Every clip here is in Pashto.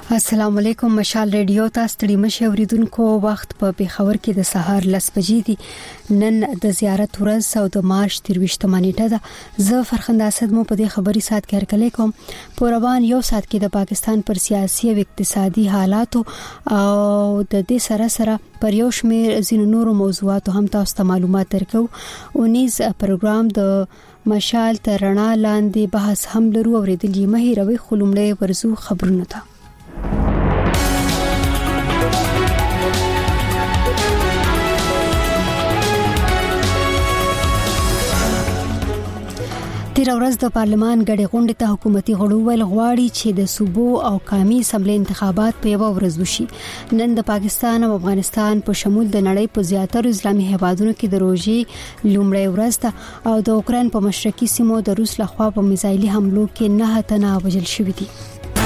السلام علیکم. مشال ریډیو تاسو ته مشه اوریدونکو وخت په پیښور کې د سهار 10 بجې دي. نن د زیارت ورځ او د مارچ 23 نیټه ده. زه فرخنده اسد مو په دې خبري سات کې هرکلی کوم. په روان یو سات کې د پاکستان پر سیاسي او اقتصادي حالات او د دې سره پر یو شمېر ځینو نورو موضوعاتو هم تاسو ته معلومات درکو. اونیز پروګرام د مشال تر رڼا لاندې بحث هم لرو. اوریدلې مه هیروئ. خلومړی ورزو خبرونه ده. تیر ورځ د پارلمان غړي غونډه ته حکومتي غړو ویل غواړي چې د صوبو او قومي اسمبلی انتخابات په یو ورځ وشي. نن د پاکستان او افغانستان په شمول د نړۍ په زیاتره اسلامي هیوادونو کې د روزي لومړی ورځ ده او د اوکرين په مشرقي سیمو د روس لخوا په میزایلي حملو کې 9 تنه وژل شوي دي.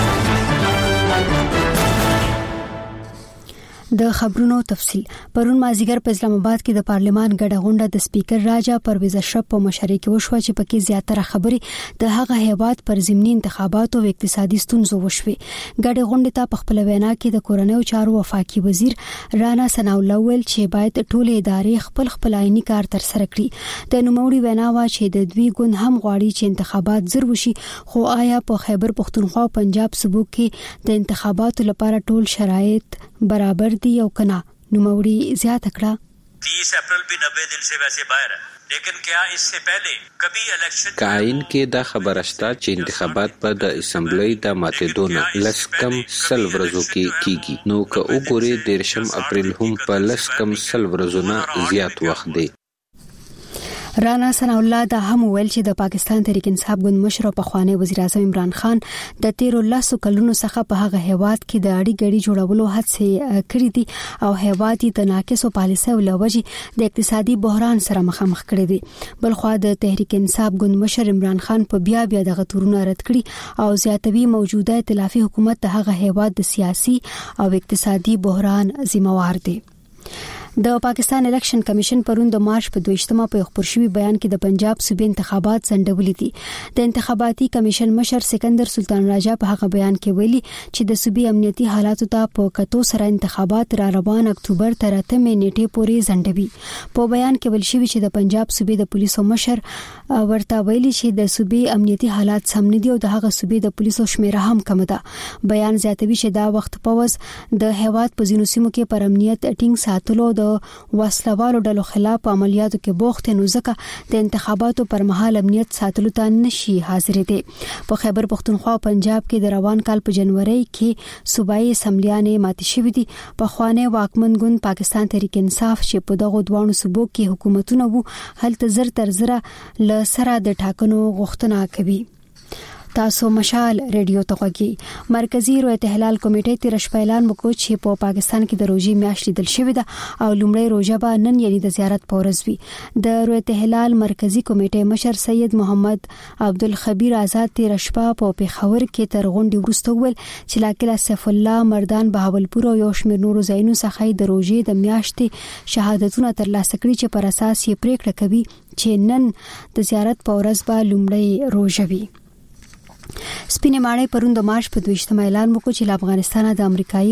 د خبرونو تفصيل. پرون مازیګر په اسلام آباد کې د پارلمان غړي غونډه د سپیکر راجا پرویز اشرف په مشرۍ کې وشو چې پکې زیاتره خبرې د هغه هیواد پر ضمني انتخاباتو او اقتصادي ستونزو وشوي. غړي غونډه ته په خپل وینا کې د کورنیو چارو وفاقي وزیر رانا ثناء الله ویل چې باید ټول ادارې خپل عیني کار تر سره کړي. د نوموړي وینا وا چې د دوی ګوند هم غواړي چې انتخابات زر وشي، خو آیا په خیبر پختونخوا او پنجاب صوبو کې د انتخاباتو لپاره ټول شرایط برابر دي او کنا؟ نوموړي زیاته کړه 30 अप्रैल भी 90 दिन से वैसे बाहर है, लेकिन क्या इससे पहले कभी इलेक्शन काइन کې دا خبره شته چې انتخابات په د اسمبلی د ماتېدونه لسکم سل ورځو کې کیږي. نو که وګورئ 13 اپریل هم په لسکم سل ورځونه زیات وخت دی. رانا ثناء الله دا هم ویل چې د پاکستان تحریک انصاف ګوند مشر او پخوانی وزیر اعظم عمران خان د 13 کلونو څخه په هغه هیواد کې د اړې ګړي جوړولو هڅې کړې دي او هیواد د ناقصو پالیسیو لوجې د اقتصادي بحران سره مخامخ کړی دی. بلخو د تحریک انصاف ګوند مشر عمران خان په بیا د غتورونو رد کړی او زیاتوي موجوده ائتلافي حکومت د هغه هیواد د سیاسي او اقتصادي بحران ذمہوار دی. د پاکستان الیکشن کمیشن پرون د مارچ په 22مه په خبر شوی بیان کې د پنجاب صوبې انتخابات ځنډولې دي. د انتخاباتي کمیشن مشر سکندر سلطان راجا په هغه بیان کې ویلي چې د صوبې امنیتي حالاتو ته په کتو سره انتخابات را روان اکتوبر تر 8 نیټې پورې ځنډوي. په بیان کې ویل شوی چې د پنجاب صوبې د پولیسو مشر ورته ویلي چې د صوبې امنیتي حالات سم نه دي او د هغه صوبې د پولیسو شمیره هم کم ده. بیان زیاتوي چې دا وخت پوز د هیواد په ځینو سیمو کې پر امنیت ټینګ ساتلو د وسلوالو ډلو خلاف عملیاتو کې بوخت نه ځکه د انتخاباتو پر مهال امنیت ساتلو ته نشي حاضر دي. په خیبر پختونخوا او پنجاب کې د روان کال په جنوري کې صوبایي اسمبلیانې ماتې شوې دي. په خوانه واکمن ګوند پاکستان تحریک انصاف چې په دغه دوه صوبو کې حکومتونه وو هلته زر تر زر ل سره د ټاکنو غوښتنه کوي. تاسو مشال ریډیو ته غوږی. مرکزی رویت هلال کمیټې تیر شپه اعلان وکړ چې په پاکستان کې د روزي میاشت لیدل شوې ده او لومړی روزه به نن یعنی د زیارت پورز وي. د رویت هلال مرکزی کمیټې مشر سید محمد عبدالخبیر آزاد تیر شپه په پیښور کې تر غونډې وروسته ویل چې لاکل سیف الله مردان بهاولپور او یو شمېر نورو ځایونو څخه د روزي د میاشتې شهادتونه ترلاسه کړي چې پر اساس یې پریکړه کوي چې نن د زیارت پورز به لومړی روزه وي. سپینې ماڼۍ پرون د مارچ په 22مه اعلان وکړ چې افغانستان د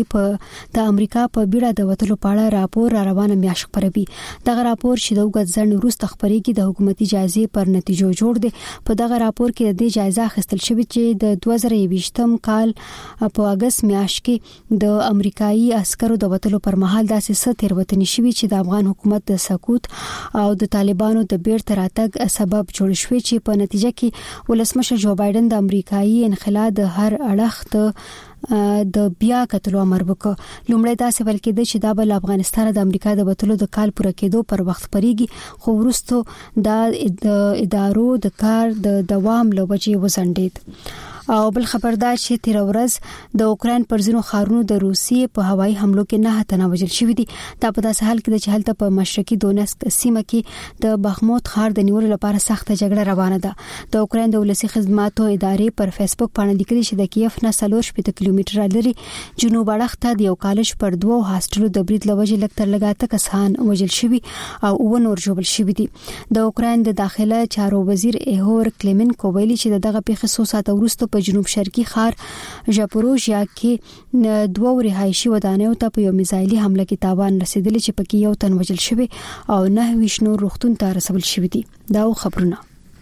امریکا په بیړه د وټلو پاړه راپور را روانه میاشت خبروي. دغه راپور چې د وګت ځنډ وروسته خبريږي د حکومتي جایزې پر نتیجو جوړ دی. په دغه راپور کې د دې جایزه اخیستل شوې چې د 2020م کال په اگست میاشت کې د امریکایي عسکرو د وټلو پر مهال داسې څه تیروتنې شوې چې د افغان حکومت د سقوط او د طالبانو د بیرته راتګ سبب جوړ شوې چې په نتیجه کې ولسمشر جو بایدن د امریکایي انخلا د هر اړخ د بیا کتلو امر وکړ. لومړی دا سوال کېده چې دا بل افغانستان د امریکا د وټلو د کال پوره کېدو پر وخت پریږي، خو وروسته د ادارو د کار د دوام لوجې وزندید. او بل خبردار چې تیر ورځ د اوکرين پر ځینو خارونو د روسیې په هوایي حملو کې 9 تنه وژل شوي دي. دا په داسې حال کې چې هلته په مشرقي دونسک سیمه کې د بخموت ښار د نیولو لپاره سخت جګړه روانه ده. د اوکرين د ولسي خدماتو ادارې پر فیسبوک باندې لیکلي چې د کیف نه 40 کیلومتره لري جنوب اړخ ته د یو کالج پر 2 هاستلو د برید لوجې لکتر لګاته کسان وژل شوي او و نور جوړل شوي دي. د اوکرين د داخله چارو وزیر ایهور کلیمنکو ویلي چې دغه پیښه 100 ساعت وروسته په جنوب شرقي ښار ژاپوروژیا کې 2 رهایشي ودانیو ته په یو میزایلي حمله کې تاوان رسیدلی چې پکې یو تن وژل شوی او 9 نور روغتون ته رسول شوی دي. دا خبرونه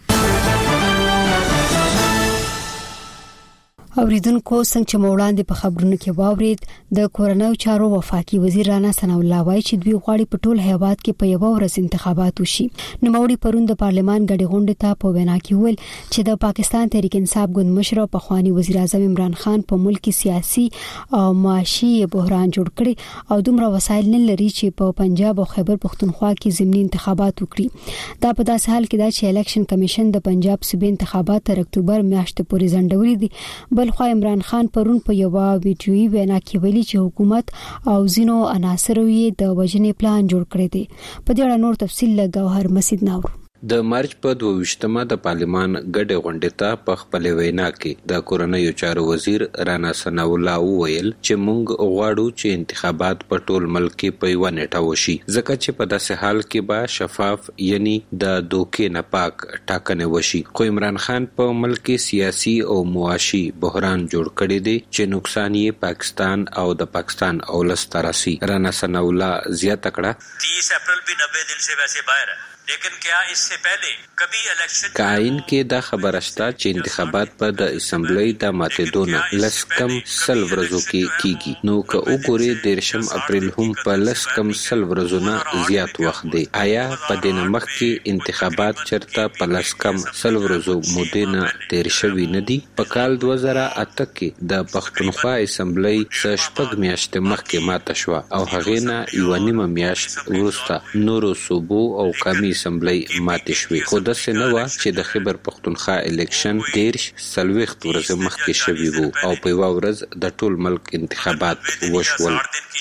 اوریدونکو څنګه چې وړاندې په خبرونو کې واورید د کورنیو چارو وفاقي وزیر رانا ثنا الله وایي چې دوی غواړي په ټول هیواد کې په یو ورځ انتخابات وشي. نوموړي پرون د پارلمان غړي غونډې ته په وینا کې ویل چې د پاکستان تحریک انصاف ګوند مشر او پخوانی وزیر اعظم عمران خان په ملک کې سیاسي او معاشي بحران جوړ کړي او دومره وسایل نه لري چې په پنجاب او خیبر پختونخوا کې ضمني انتخابات وکړي. دا په داسې حال کې دا چې الیکشن کمیشن د پنجاب صوبې انتخابات تر اکتوبر میاشتې پورې ځنډولي دي. بلخو عمران خان پرون په یو ویډیويي وینا کې ویلي چې حکومت او ځینو عناصرو یې د وژنې پلان جوړ کړی دی. په دې اړه نور تفصیل له گوهر مسعود ناور. د مارچ په 22مه د پارلمان غړي غونډې ته په خپل وینا کې د کورنیو چارو وزیر رانا ثنا الله وویل چې موږ غواړو چې انتخابات په ټول ملک کې په یوه نیټه وشي ځکه چې په داسې حال کې به شفاف یعنی د دوکې نه پاک ټاکنې وشي. خو عمران خان په ملک کې سیاسي او معاشي بحران جوړ کړی دی چې نقصان یې پاکستان او د پاکستان اولس ته رسي. رانا ثنا الله زیاته کړه 30 اپریل بھی 90 دن سے ویسے باہر ہے لیکن کیا اس سے پہلے کبھی الیکشن کائن کې دا خبره شته چې انتخابات په د اسمبلی د ماتېدونه لسکم سل ورځو کې کیږي. نو که وګورئ 13 اپریل هم په لسکم سل ورځونه زیات وخت دی. آیا په دې مخ کې انتخابات چرته په لسکم سل ورځو مودې نه تیر شوي نه دي؟ په کال 2008 کې د پښتونخوا اسمبلی څه شپږ میاشتې مخکې ماته شوه او هغې نه یوه نیمه میاشت وروسته نورو صوبو او قومي اسمبلی ماتې شوې. خو داسې نه وه چې د خیبر پختونخوا الیکشن 40 ورځې مخکې شوي وو او په یوه ورځ د ټول ملک انتخابات وشول.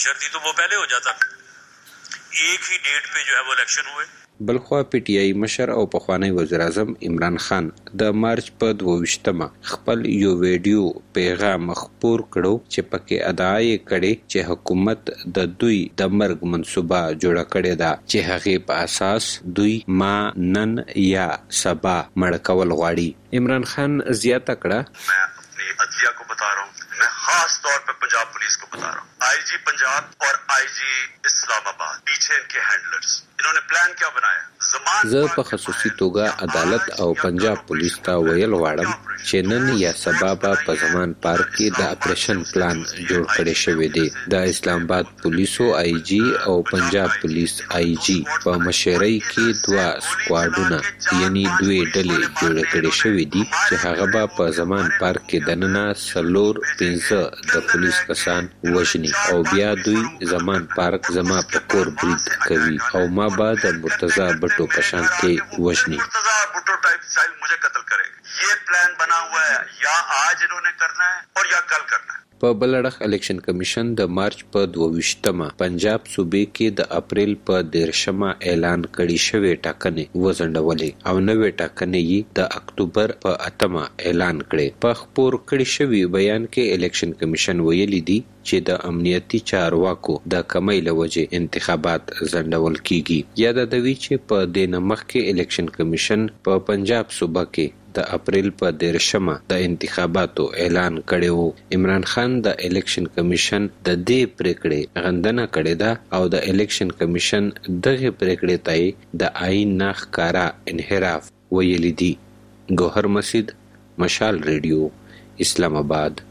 بلخوا پی ټی آی مشر او پخوانی وزیر اعظم عمران خان د مارچ په 22مه خپل یو ویډیو پیغام خپور کړو چې پکې ادعای کړي چې حکومت د دوی د مرګ منصوبه جوړه کړې ده چې هغه په اساس دوی ما نن یا سبا مړ کول غواړي. عمران خان زیاته کړه मैं अदलिया को बता रहा हूँ, मैं खास तौर पे पंजाब पुलिस को बता रहा हूँ, आईजी पंजाब और आईजी इस्लामाबाद पीछे इनके हैंडलर्स इन्होंने प्लान क्या बनाया. زه په خصوصي توګه عدالت او پنجاب پولیس ته ویل غواړم چې نن یا سبا په زمان پارک کې د اپریشن پلان جوړ کړی شوی دی. د اسلام آباد پولیسو آی جی او پنجاب پولیس آی جی په مشرۍ کې 2 سکواډونه یعنی 2 ډلې جوړ کړي شوی دي چې هغه په زمان پارک کې دننه 4-5 د پولیس کسان وژني او بیا دوی زمان پارک زما په کور برید کوي او ما بعد مرتضی بټو پشان کې وژني. मुझे कत्ल करेगा. ये प्लान बना हुआ है या आज इन्होंने करना है और या कल करना है. په بل اړخ الیکشن کمیشن د مارچ په 22مه پنجاب صوبې کې د اپریل په 13مه اعلان کړي شوی ټاکنې وځنډولې او نوې ټاکنې یې د اکتوبر په 8مه اعلان کړي. په خپور کړي شوی بیان کې الیکشن کمیشن ویلي دي چې د امنیتي چارواکو د کمی له وجې انتخابات ځنډول کیږي. یاد دوی چې په دې نه مخکې الیکشن کمیشن په پنجاب صوبه کې د اپریل په 13مه د انتخاباتو اعلان کړی وو. عمران خان د الیکشن کمیشن د دې پریکړې غندنه کړې ده او د الیکشن کمیشن دغه پریکړې ته د آئین نه ښکارا انحراف ویلي دي. گوهر مسعود، مشال ریډیو، اسلام آباد.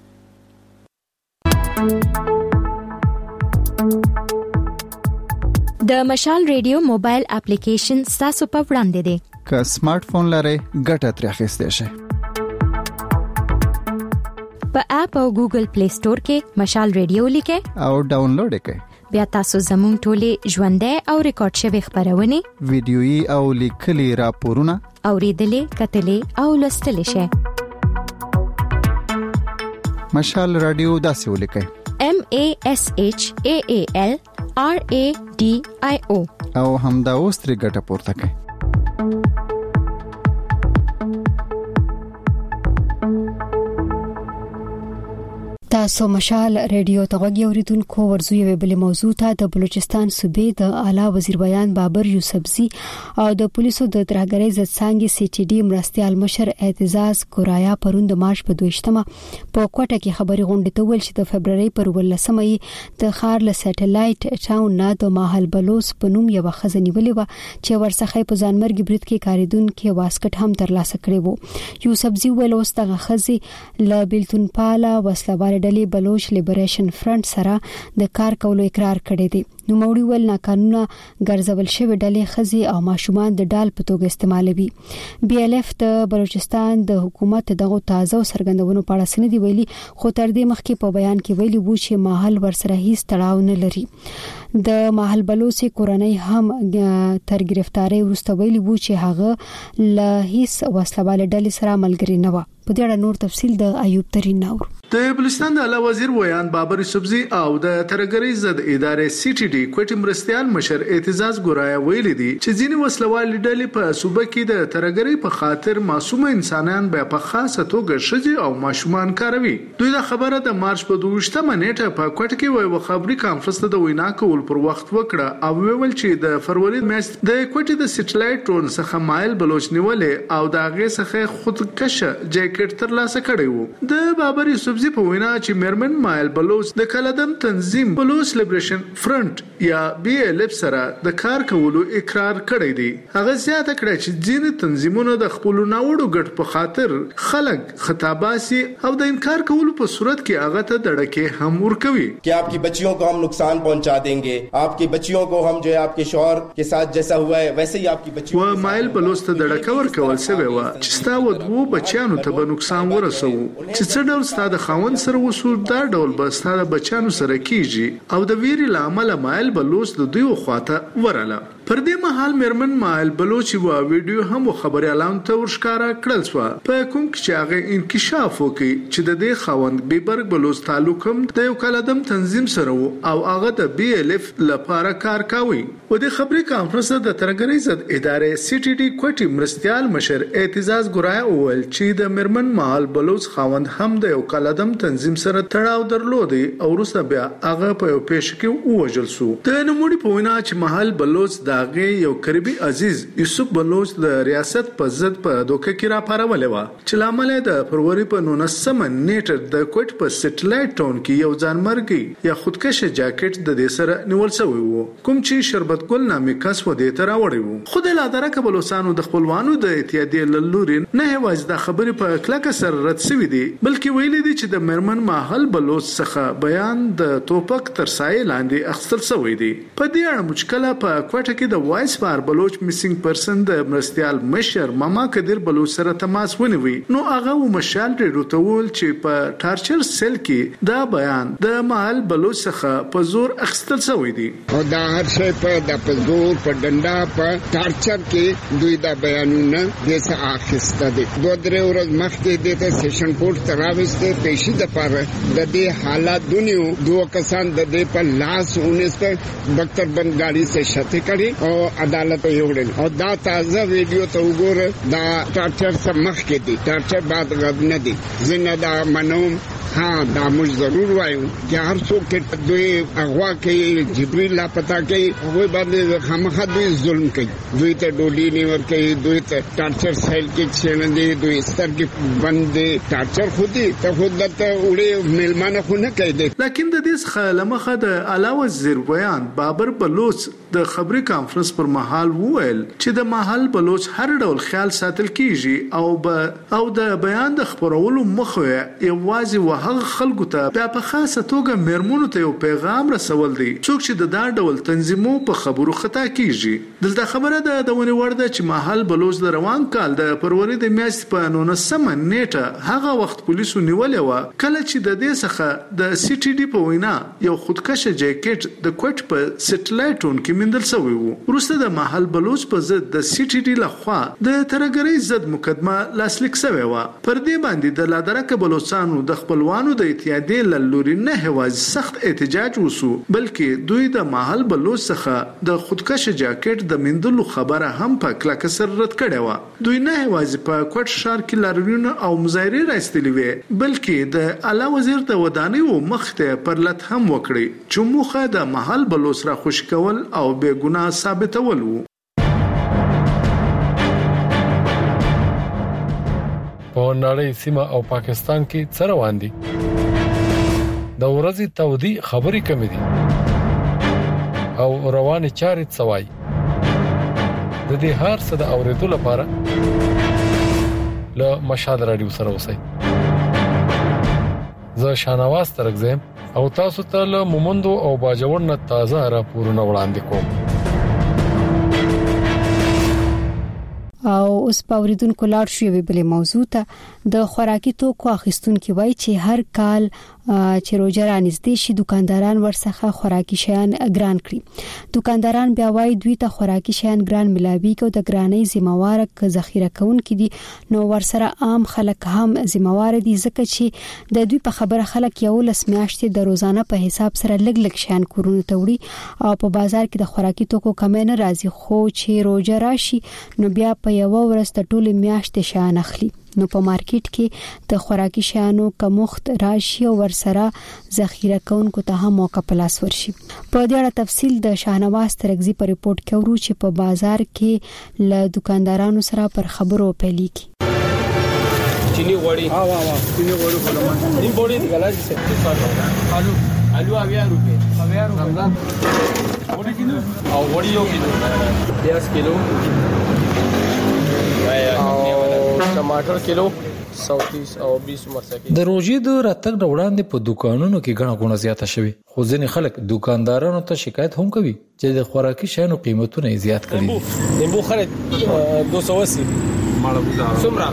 د مشال ریډیو موبایل اپلیکیشن تاسو په وړاندې دی. که سمارټ فون لرئ ګټه ترې اخیستی شئ. په اپ او ګوګل پلی سٹور کې مشال ریډیو لیکئ او ډاونلوډ کړئ. بیا تاسو زموږ ټولې ژوندۍ او ریکارډ شوی خبرونه ویډیويي او لیکلي راپورونه اوریدلې کتلې او لوستلې شئ. مشال رادیو داسې ولیکئ MASHAAL RADIO او همدا اوس ترې ګټه پورته کړئ. تاسو مشال ریډیو ته غوږی اوریدونکو ورزو یو بل موضوع ته د بلوچستان صوبې د اعلی وزیر بیان بابر یوسفزی او د پولیسو د ترهګرۍ ضد څنګه سی ټي ډي مرستيال مشر اعتزاز کورایا پروند مارچ په 22مه په کوټه کې خبري غونډه ته ویل چې د فبرवरी پر 18مه د خار له سټلایټ ټاون نه د ماحل بلوس په نوم یو خزنی ولې و چې ورڅخه په ځانمرګ برید کې کاریدون کې واسکټ هم ترلاسه کړی وو یوسفزی ویل اوس دغه خزي ل بیلتون پالا وسلوال ډلې بلوچ لیبریشن فرنٹ سره د کار کولو اقرار کړی دی نو موري ول ناقانونه ګرځول شوی ډلې خزي او ماشومان د ډال په توګه استعمالوي بي ال اف د بلوچستان د حکومت دغه تازه سرګندونو په اړه سندې ویلي خو تر دې مخکې په بیان کې ویلي وو چې ماحل ورسره هیڅ تړاو نه لري د ماحل بلوچي کورنۍ هم تر گرفتاری وروسته ویلي وو چې هغه له هیڅ وسلوال ډلې سره ملګری نه و په دې اړه نور تفصیل د ایوب ترين نور د بلوچستان د اعلی وزیر ویان بابر یوسفزی او د ترهګرۍ ضد ادارې سی ټي ډي کوټي مرستيال مشر اعتزاز ګورایا ویلي دي چې ځینې وسلوال ډلې په صوبه کې د ترهګرۍ په خاطر معصوم انسانان به په خاصه توګه شذي او ماشومان کاروي دوی دا خبره د مارچ په 22مه نیټه په کوټه کې وی خبري کانفرنس ته د وینا کول پر وخت وکړه او ویل چې د فروری میاشت د کوټي د سټلایټ ټون څخه مایل بلوچ نیولې او د هغه څخه خودکشه جیکټ ترلاسه کړی وو د بابر یوسفزی په وینا چې میرمن مایل بلوچ د کلدم تنظیم بلوچ لیبریشن فرنٹ یا بي ال اف سره د کار کولو اقرار کړی دی هغه زیاته کړی چې ځینې تنظیمونه د خپل ناوړو ګټ په خاطر خلک خطاباسي او د انکار کولو په صورت کې هغه ته دړکې هم ورکوي कि आपकी बच्चियों को हम नुकसान पहुंचा देंगे आपकी बच्चियों को हम जो है आपके शौहर के साथ जैसा हुआ है वैसे ही आपकी बच्चियों و مایل بلوچ ته دړکه ورکول شوی و چې ستا و دوه بچیانو ته به نقصان ورسوي چې څه ډول ستاسو خاوند سره وسو دا ډول به ستاسو بچیانو سره کیږي او د ویری لامل مایل بلوچ د دوی خواته ورله پر دې مهال میرمن مایل بلوچ و ویډیو هم خبري اعلان ته ورشکاره کړل شو په کوم چې هغه انکشاف وکړي چې د دې خاوند بیبرګ بلوچ تعلق هم د یو کلدم تنظیم سره او هغه د بي ال اف لپاره کار کوي و د خبري کانفرنس د ترهګرۍ ضد ادارې سی ټي ډي کوټي مرستيال مشر اعتزاز ګورایا وویل چې د میرمن مال بلوچ خاوند هم د یو کلدم تنظیم سره تړاو درلودي او وروسته بیا هغه په یو پیښ کې وژل شو د نموړي په وینا چې محل بلوچ داغه یو قریبي عزیز یوسف بلوچ د ریاست په ضد په دوکه کې را پارولې و چې لامل د فروری په 19مه نیټه د کوټ په سټلایټ ټاون کې یو ځانمرګي یا خودکشه جاکټ د دې سره نیول شوی وو کوم چې شربت ګل نامې کس و دې تر راوړی وو خو د لادرکه بلوچستانو د خپلوانو د اتحادیې لوري نه هواز د خبرې په کلکه سره رد شوی دی بلکې ویلي دي چې د مرمن ماحل بلوچ څخه بیان د توپک تر سایه لاندې اخستل شوی دی په دې اړه مشکله په کوټه کې د وایس فار بلوچ میسینګ پرسن د مرستيال مشر ماما کدیر بلوچ سره تماس ونیوي نو هغه مشال ریټول چې په ټارچر سیل کې دا بیان د ماحل بلوچ څخه په زور اخستل شوی دی او دا هر شی په د زور په ډنډا په ټارچر کې دوی دا بیانونه د څه اخسته دي دوه درې ورځې مخکې د سیشن کورټ تراوسته پیشي د پاره د دې حالات دنیو دوه کسان د دې په لاس 19 بختر بند گاڑی سے شته کړي او عدالت یوړل او دا تازه ویډیو ته وګوره دا ټارچر سم مخ کې دي ټارچر بعد غد نه دي زنه دا منوم हाँ دا मुझ जरूर वायु कि हर सो के दुई अगवा के जिब्रील ला पता के वो बाद हम दुई जुल्म के दुई ते डोली नेवर के दुई ते टार्चर सेल के छेन दे दुई स्तर के बंद टार्चर खुदी तो खुद ते उड़े मेलमान खु نه کوي لکه د دې خلمخه د علاوه وزیر بیان بابر بلوچ د خبري کانفرنس پر مهال وویل چې د محل بلوچ هر ډول خیال ساتل کیږي او د بیان د خبرولو مخه یوازې هغه خلکو ته بیا په خاصه توګه میرمنو ته یو پیغام رسول دی څوک چې د دا ډول تنظیمو په خبرو خطا کیږي دلته خبره ده د ونی ورده چې محل بلوچ د روان کال د فروری د میاشتې په 19مه نیټه هغه وخت پولیسو نیولې و کله چې د دې څخه د سی ټي ډي په وینا یو خودکشه جاکټ د کوټ په سټلایټ ټون کې مندل شوی وو وروسته د محل بلوچ په ضد د سی ټي ډي لخوا د ترګری ضد مقدمه لاسلیک شوې و. پر دې باندې د لادرکه بلوچستانو د خپلوانو د اتحادیې لوري نه هواز سخت احتجاج وسو، بلکې دوی د محل بلوچ څخه د خودکش جاکټ د مندلو خبره هم په کلک سر رد کړې و. دوی نه هواز په کوټ شهر کې لاریونونه او مظاهرې راستلې وې، بلکې د اعلی وزیر د ودانیو مخته پر لټ هم وکړي چې موخه د محل بلوچ را خوش کول او بې ګناه ثابتول وو. په نړۍ سیمه او پاکستان کې څه روان دي؟ د ورځې تودي خبرې کمې دي او رواني چارې څوای. د دې هر څه د اوریدو لپاره له مشال رادیو سره اوسئ. زه شانواز ترګزم او تاسو ته له مومندو او باجوړ نه تازه راپورونه وړاندې کوم. او اوس پاوریدونکو لاړ شو یوه بلې موضوع ته. د خوراکي توکو اخیستونکو وایي چې هر کال چې روزه رانږدې شي دکانداران ورڅخه خوراکي شیان ګران کړي. دکانداران بیا وایي دوی ته خوراکي شیان ګران ملاوي کو د ګرانۍ ذمہوار ک ذخیره کوونکي دي، نو ورسره عام خلک هم ذمہوار دي ځکه چې د دوی په خبره خلک یو لس میاشتې د روزانه په حساب سره لګ شیان کورونه ته وړي او په بازار کې د خوراکي توکو کمې نه راځي، خو چې روزه راشي نو بیا په یو ورځ د ټوله میاشتې شیان اخلي. نو په مارکیټ کې د خوراکي شیانو کمښت راشي او ورسره ذخیره کوونکو ته هم موقع پلاس ورشي. په دې اړه تفصیل د شاهنواز ترګزي په ریپورت کې ورو چې په بازار کې له دکاندارانو سره پر خبرو پیلېږي. چینی غوړي چینی غوړي خلک دې بوډي د ګلاس څخه आलू 80 روپے غوړي کینو او غوړي یو کیلو 10 کیلو टमाटर kilo 130 او 20 مرسکی. د روزي د راتګ وړاندې په دکانونو کې غنا غونه زیاته شوی، خو ځینې خلک دکاندارانو ته شکایت هم کوي چې د خوراکي شیانو قیمتونه زیات کړي. نیمبو خرید 280 ماړه بازار سمرا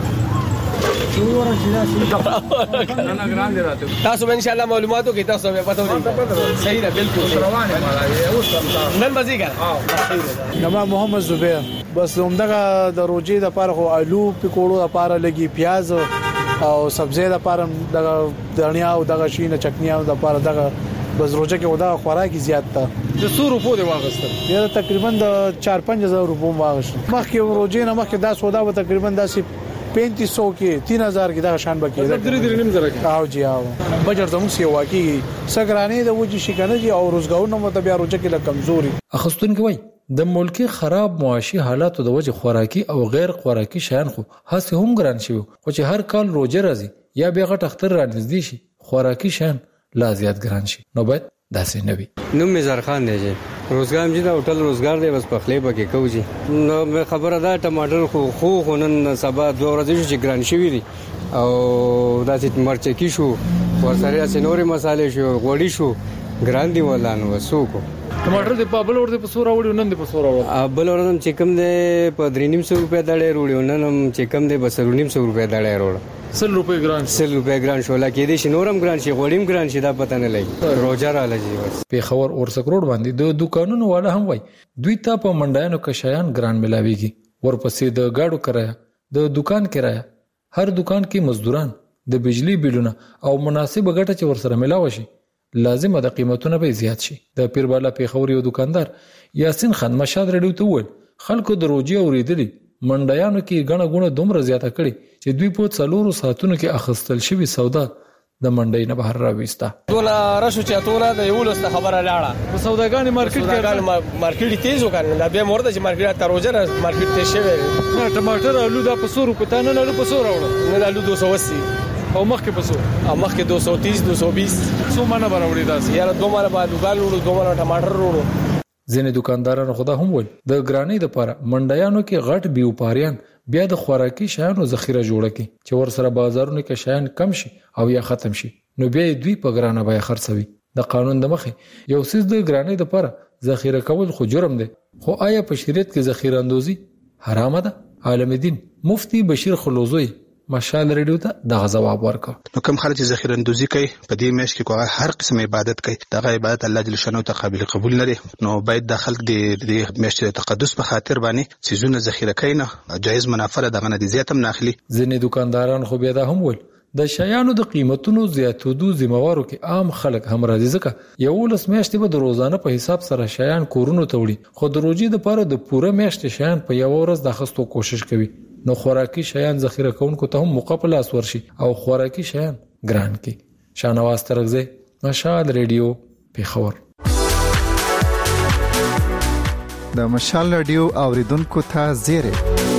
تاسو به ان شاء الله معلوماتو کې تاسو به پته ولرئ. صحیح ده بالکل روانه مالا نن مزيګا نما محمد زبیر. بس همدغه د روزي د لپاره خو آلو پکوړو د لپاره لګي پیاز او سبزی د لپاره د دنیا او د غشینه چټنیو د لپاره دغه بس روزه کې ودا خوراکي زیات تا د 100 روپو دی واغستل. ډیر تقریبا د 4-5000 روپو واغشت. مخکې روزي نه مخکې دا سودا به تقریبا داسې 3500 کې 3000 کې دا شان بکې درې نیم زره کې او جی او بجټ زموږ سی واقعي سګرانې د وجې شکنه دي او روزګارونه متبیا روزه کې له کمزوري اخستون کوي. د ملکی خراب معاشي حالاتو د وجه خوراکي او غیر خوراکي شیان خو هڅه هم ګران شي، خو چې هر کال روزه راځي یا به غټ اختر رانږدې شي خوراکي شیان لا زیات ګران شي. نو باید داسې نه وي. نو مزار خان دی چې روزګار مې دا هوټل روزګار دی بس په خلیبه کې کوجی. نو خبره ده ټماټر خو نن سبا 2 ورځې چې ګران شي وي او داسې مرچکی شو ورسره سينوري مصالحې شو غوړي شو ګران دی ولانو وسوکو. ټماټر د پابل ور د پسوره وړي نن د پسوره وړي ابل ورن چې کوم دی په 300 روپیا دړې وړي نن هم چې کوم دی په 300 روپیا دړې وړي. 100 روپے ګران شو لکه دې شنورم ګران شي غوړیم ګران شي دا پته نه لګي. روزه را لږی بس په خبر اورسک روډ باندې د دکانونو والا هم وای دوی ته په منډایانو کې شیان ګران ملاويږي. ورپسې د گاډو کرایه، د دکان کرایه، هر دکان کې مزدوران، د بجلی بیلونه او مناسبه ګټه چې ورسره ملاوي شي لازم د قیمتونو به زیات شي. د پیربالا پیښور یو دکاندار یاسین خان مشاد رډیو ته وویل خلکو د روزي اوریدلي منډایانو کې غنه غونه دومره زیاته کړي چې دوی په 4 ساعتونو کې اخستل شوی سودا د منډای نه بهر راويستا. دوله راشو چې اتوله د یو لسته خبره لاړه په سوداګانې مارکیټ تیز وکړل. دا به مرده چې مارکیټ ته روزه مارکیټ ته شوی نه. ټماټر آلو د 100 روپے ته نه له 100 راوړل نه آلو 280 او مخکې پسو او مخکې 230 220 څو مانه براوړي داسې یاره دوه مانه باندې ګال وړو دوه مانه ټماټر وړو. ځینې دکاندارانو خدا هم ول د ګرانی د لپاره منډیانو کې غټ بیوپاریان بیا د خوراکي شیانو ذخیره جوړه کی چې ور سره بازارونو کې شیان کم شي او یا ختم شي نو بیا دوی په ګرانه بیا خرڅوي. د قانون د مخې یو څه د ګرانی د لپاره ذخیره کول خو جرم دی، خو آیا په شریعت کې ذخیره اندوزي حرام ده؟ عالم دین مفتی بشیر خلوزوی مشال ریډیو ته د جواب ورکړ. نو کوم خلک چې ذخیره اندوزي کوي په دې میاشت کې کوه هر قسم عبادت کوي دغه عبادت الله جل شانو ته قابل قبول نه لري. نو باید د خلک د میاشت د تقدس په خاطر باندې سيزونه ذخیره کین جایز منافع دغه نه دي زیاتم ناخلي. ځینې دکانداران خو بیا دا هم ویل د شیانو د قیمتونو زیاتېدو ذمہوارو کې عام خلک هم راځي ځکه یو لس میاشتې به د روزانه په حساب سره شیان کورونو ته وړي خو د روزي د لپاره د پوره میاشتې شیان په یو ورځ د اخستو کوشش کوي. نو خوراکي شیان ذخیره کوونکو ته هم مقابل اسور شي او خوراکي شیان ګران کی. شانواز ترغزه مشال ریډیو پیښور. د مشال ریډیو اوریدونکو ته زیره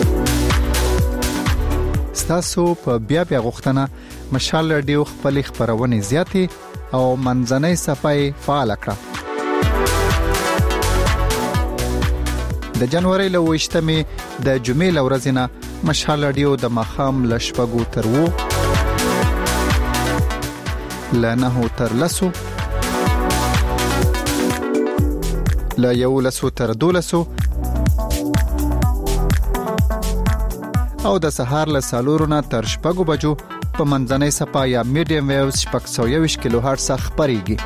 تاسو په بیا غوښتنه مشال ریډیو خپل خبرونه زیاتې او منځنۍ صفحه فعال کړه. د جنوري له 28مې د جمعې ورځې نه مشال ریډیو د مخام لشپګو تر وو لنه تر لسو لا یو لسو تر دولسو او د سهار له سالورونه تر شپږو بجو په منځنۍ صفحه یا میډیم ویوز 620 کیلو هرتز خبريږي.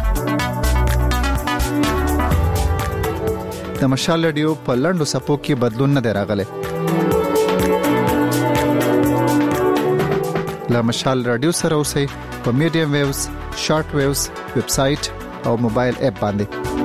د مشال ریډیو په لندو صفو کې بدلون نه دی راغلی. له مشال ریډیو سره اوسئ په میډیم ویوز، شارټ ویوز، ویب سټ او موبایل اپ باندې.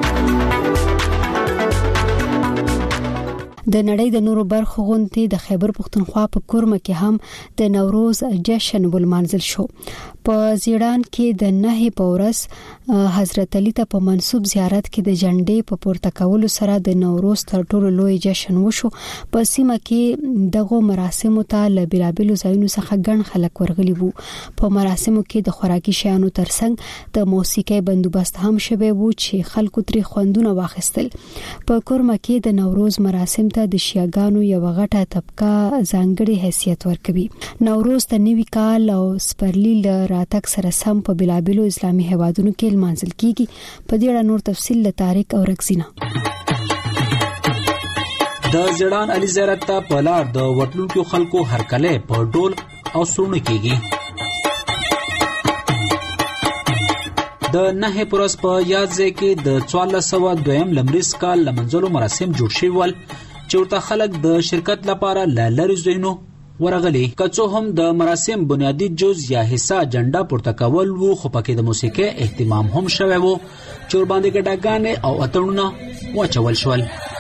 د نړۍ د نورو برخو غونډې د خیبر پښتونخوا په کورمه کې هم د نوروز جشن ولمانځل شو. په زیړان کې د 9 په ورځ حضرت علي ته په منسوب زیارت کې د جنډې په پورته کولو سره د نوروز تر ټولو لوی جشن وشو. په سیمه کې دغه مراسمو ته له بیلابیلو ځایونو څخه ګڼ خلک ورغلي وو. په مراسمو کې د خوراکي شیانو ترڅنګ د موسیقي بندوبست هم شوی وو چې خلکو ترې خوندونه واخیستل. په کورمه کې د نوروز مراسم ته د شیعاګانو یو غټه طبقه ځانګړي حیثیت ورکوي. نوروز د نوي کال او سپرلی له راتګ سره سم په بلابلو اسلامي هیوادونو کې لمانځل کیږي. په دې اړه نور تفصیل له طارق او رکزینا. د زړان علي زیارت ته په لار د وټلونکو خلکو هرکله په ډول او سرونه کیږي. د 9 پرس په یاد ځای کې د 1402 لمریز کال لمنځلو مراسم جوړ شوي ول چې ورته خلک د شرکت لپاره لری زینو ورغلي. کڅو هم د مراسم بنیادی جز یا حصہ جنډا پورته کول وو خو پکې د موسیقي اهتمام هم شوی وو چې ور باندې ګډاګانې او اتړونه واچول شول.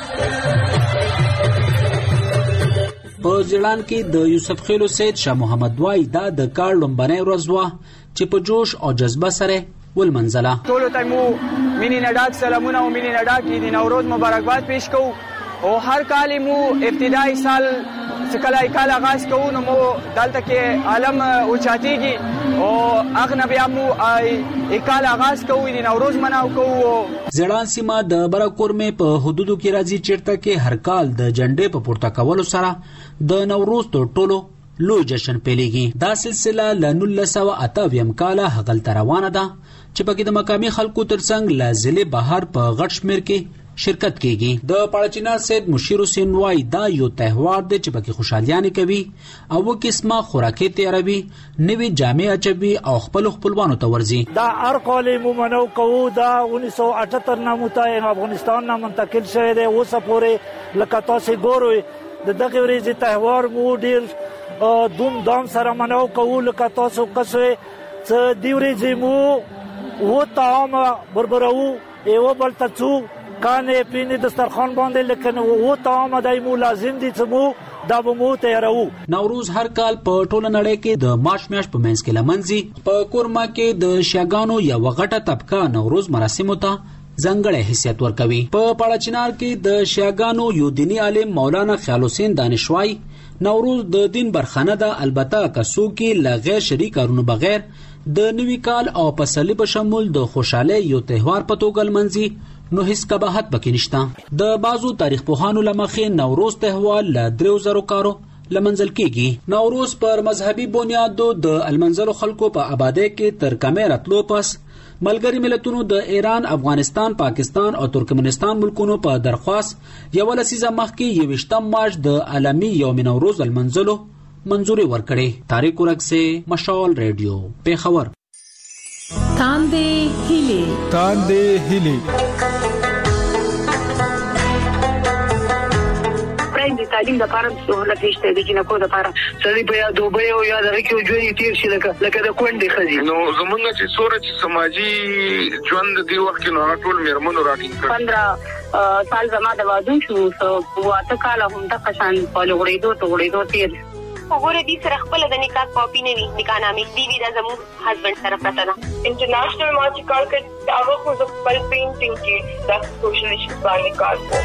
په ځلان کې د یوسف خیلو سید شاه محمد وای دا د کار لومبنۍ ورځ وه چې په جوش او جذبه سره ولمنځله. ټولو ته مو مینې نډاک سلامونه او مینې نډاک د نوروز مبارکباد پیش کوو او هر کال مو ابتدایي سال څکلای کال آغاز کوو نو مو دلته کې عالم اوچاتېږي او اغه بیا مو کال آغاز کوو د نوروز مناو کوو. زړان سیمه د برکورمه په حدودو کې راځي چیرته کې هر کال د جنډې په پورته کولو سره د نوروز تر ټولو لوی جشن پیلېږي. دا سلسله ل 1988 کال هغل روانه ده چې پکې د مقامي خلکو ترڅنګ لازلې بهر په غټ شمیر کې شرکت کیږي. د پاړچینا سید مشیر حسین وای دا یو تهوار دی چې پکې خوشالیانه کوي او قسمه خوراکي تیاروي، نوې جامې اچوي او خپل خپلوانو ته ورځي. دا هر کال مومنو کوو. دا 1978 ناموته افغانستان نه منتقل شوی دی. اوس پورې لکه تاسو ګورئ د دغه ورځې تهوار مو ډیر دوم دام سره مناو کوو. لکه تاسو قصوي څه دی ورځې مو و طعام بربرو ایو بل تڅو کانه پینې دسترخوان باندې لکه و طعام دایمو لازم دي چې مو دا به مو تیارو. نوروز هر کال په ټوله نړۍ کې د مارچ میاشت په منځ کې لمنځي. په کورما کې د شیعاګانو یو غټه طبقه نوروز مراسمو ته ځانګړی حیثیت ورکوي. په پاړچنار کې د شیعاګانو یو دینی عالم مولانا خیال حسین دانشوای نوروز د دین برخانه ده، البته کسو کې لا غیر شریک کارونو بغیر د نوي کال او پسلی په شمول د خوشاله یو تهوار په توګه لمنځي. نو هیڅ کباحت پکې نشته. د بازو تاریخ پوهانو لمخې نوروز تهوار ل 3000 کارو لمنځل کېږي. نوروز پر مذهبي بنیادو د المنځلو خلکو په آبادی کې تر کمې راتلو پس ملګری ملتونو د ایران، افغانستان، پاکستان او ترکمنستان ملکونو په درخواست یو لسیزه مخکې 28 مارچ د عالمي یوم نوروز المنځلو منځوري ورکړې. طارق ورکسه، مشال ریډیو، پیښور. تاندې هلي د تعلیم لپاره سہولت نشته د جنکو لپاره سړي په یا دوبه او یا د رکیو ژوند تیر شي لکه د کونډې خزي نو زمونږ چې سورج سماجی ژوند دی وخت نو ټول میرمنو راټینګ کړ 15 سال زما د واده شو واته کال هم د قشان په لغړېدو تیر وګوره دې سره خپل د نکاح کاپی نه وي نکاح نامې دی دا زموږ هسبند سره پته ده. انټرنیشنل مارچ کار کې هغه خو د خپل پینټینګ کې د سوشل ایشوز باندې کار کوي.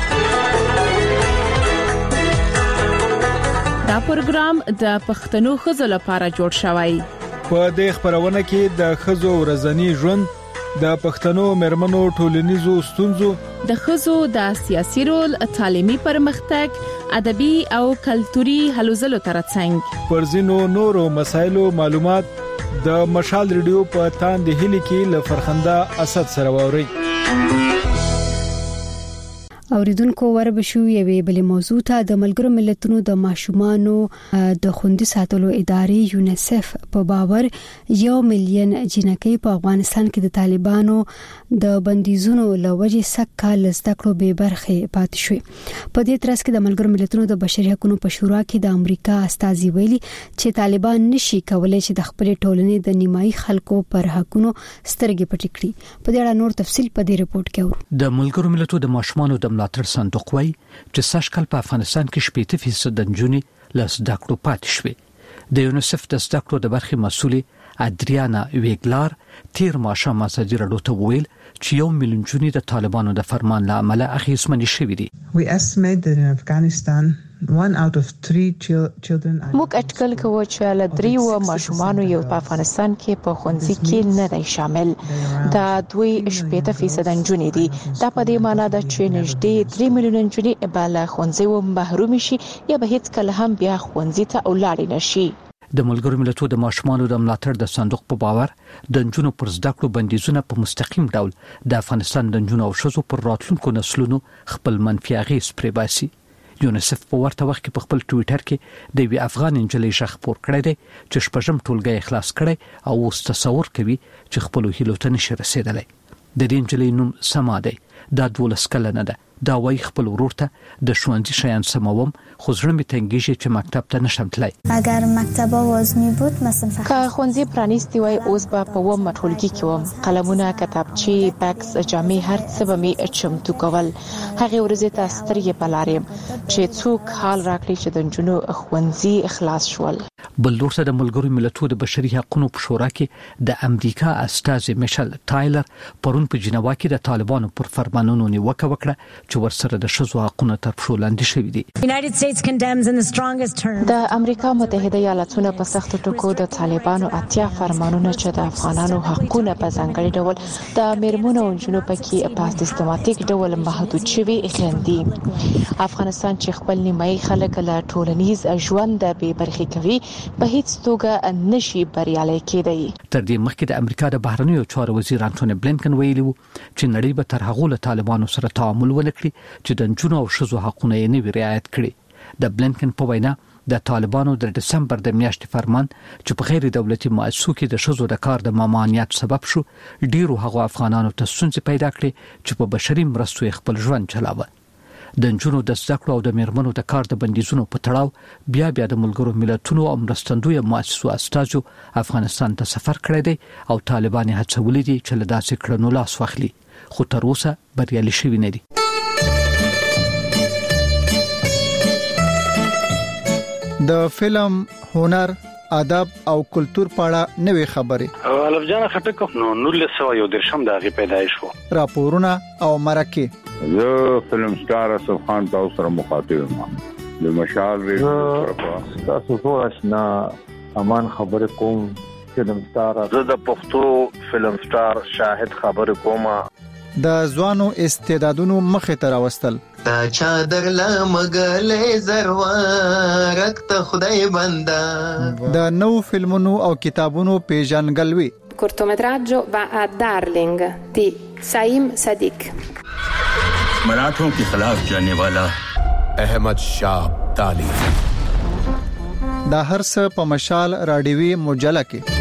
دا پروګرام د پښتنو ښځو لپاره جوړ شوی. په دې خبرونه کې د ښځو ورځنی ژوند، د پښتنو مېرمنو ټولنیزو ستونزو، د ښځو د سیاسي رول، تعلیمي پرمختګ، ادبي او کلتوري هلو ځلو ترڅنګ پر ځینو نورو مسایلو معلومات د مشال ریډیو په تاندې هلي کې له فرخنده اسد سره ووري. اوریدونکو وربشو یوې بلې موضوع ته د ملګرو ملتونو د ماشومانو د خوندي ساتلو ادارې یونیسف په باور 1 ملیون جنکۍ په افغانستان کې د طالبانو د بندیزونو لوجې سکه لزدکړو به برخه پاتې شوې. په دې ترڅ کې د ملګرو ملتونو د بشري حقوقو په شورا کې د امریکا استازي ویلي چې طالبان نشي کولای چې د خپل ټولنې د نیمایي خلکو پر حقوقو سترګې پټې کړي. په دې اړه نور تفصیل په دې رپورت کې اورو. د ملګرو ملتونو د ماشومانو د ملاتړ صندوق وايي چې سږکال په افغانستان کې 80% د نجونې له زدکړو پاتې شوې. د یونیسف د زدکړو د برخې مسؤلې ادریانا ویګلار تیر ماښام ازادي راډیو ته وویل چې 1 ملیون جنې د طالبانو د فرمان له امله اخیستمنې شوې دي. We estimate that in Afghanistan 1 out of 3 children موږ اټکل کوو چې له 3 ماشومانو یو په افغانستان کې په ښوونځي کې نه دی شامل. دا 2.8% نجونې دي. دا په دې معنی ده چې نږدې 3 میلیون نجونې به له ښوونځي محروم شي یا به هیڅ کله هم بیا ښوونځي ته ولاړ نه شي. د ملګرو ملتونو د ماشومانو د ملاتړ د صندوق په باور د نجونو پر زدکړو بندیزونه په مستقیم ډول د افغانستان د نجونو او ښځو پر راتلونکو نسلونو خپل منفي اغېز پرې باسي. یونیسف په ورته وخت کې په خپل ټوئیټر کې د وی افغان انجلۍ شخ پور کړی دی چې شپږم ټولګي اخلاص کړي او اوس تصور کوي چې خپل هیلو ته نشي رسیدلی. د دې انجلۍ نوم سما دی. دا 12 کلنه ده. دا وای خپل ورور ته د ښوونځي شیان سموم خو زړه می تنګیږي چې مکتب ته نشم تلای. اگر مکتب آواز می بود مثلا که ښوونځي پرانیستی وای اوس به په و مټولګي کې وم. قلمونه، کتابچې، بکس، جامې هر څه به می چمتو کول. هغه ورځې ته سترګې بلارم چې څوک حال راکړي چې د جنونو ښوونځي اخلاص شول. بل لورته د ملګرو ملتونو د بشري حقوقو په شورا کې د امریکا استازي میشل ټایلر پرون په جنیوا کې د طالبانو پر فرمانونو نیوکه وکړه چې ورسره د شذو حقوقو تر پښو لاندې شوې دي. د امریکا متحده ایالاتونو په سخت ټکو د طالبانو اتیا فرمانونه چې د افغانانو حقوقونه په ځانګړي ډول د میرمنو او جنونو پکې په سیستماتیک ډول محدود شوي غندي. افغانستان چې خپل نیمایي خلک له ټولنیز ژوند د بې برخې کوي په هیڅ توګه نشي بریالي کېدی. تر دې مخکې د امریکا د بهرنیو چارو وزیر انټونی بلینکن ویلي وو چې نړۍ به تر هغه له طالبانو سره تعامل ونکړي چې د جنونو او ښځو حقوقونه یې نه رعایت کړي. د بلینکن په وینا د طالبانو د دسمبر د میاشتې فرمان چې په غیر دولتي مؤسسو کې د ښځو د کار د ممانعت سبب شو ډیرو هغو افغانانو ته ستونزې پیدا کړې چې په بشري مرستو خپل ژوند چلاوه. د نجونو د زدکړو او د میرمنو د کار د بندیزونو په تړاو بیا د ملګرو ملتونو او مرستندوی مؤسسو استازو افغانستان ته سفر کړی دی او طالبان هڅولې دي چې له داسې کړنو لاس واخلي خو تر اوسه بریالي شوي نه دي. د فلم، هنر، ادب او کلچر په اړه نوې خبرې. الف جان خټک نو 1913 د هغه پیدایش وو. راپورونه او مرکه. زه فلم سٹار اسف خان تاسو سره مخاطب یم. د مشال ریډیو تاسو ټول آشنا امان خبره کوم. فلم سٹار زه د پښتو فلم سٹار شاهد خبره کوم. د ځوانو استعدادونو مخه ته راوستل. تا چادر لمغلې زروارک ته خدای بندا. د نو فلمونو او کتابونو پیژنګلوي. cortometraggio va a Darling di Saim Sadiq. मराठों के खिलाफ जाने वाला अहमद शाह ताली. دا هرڅ په مشال رادیوي مجله کې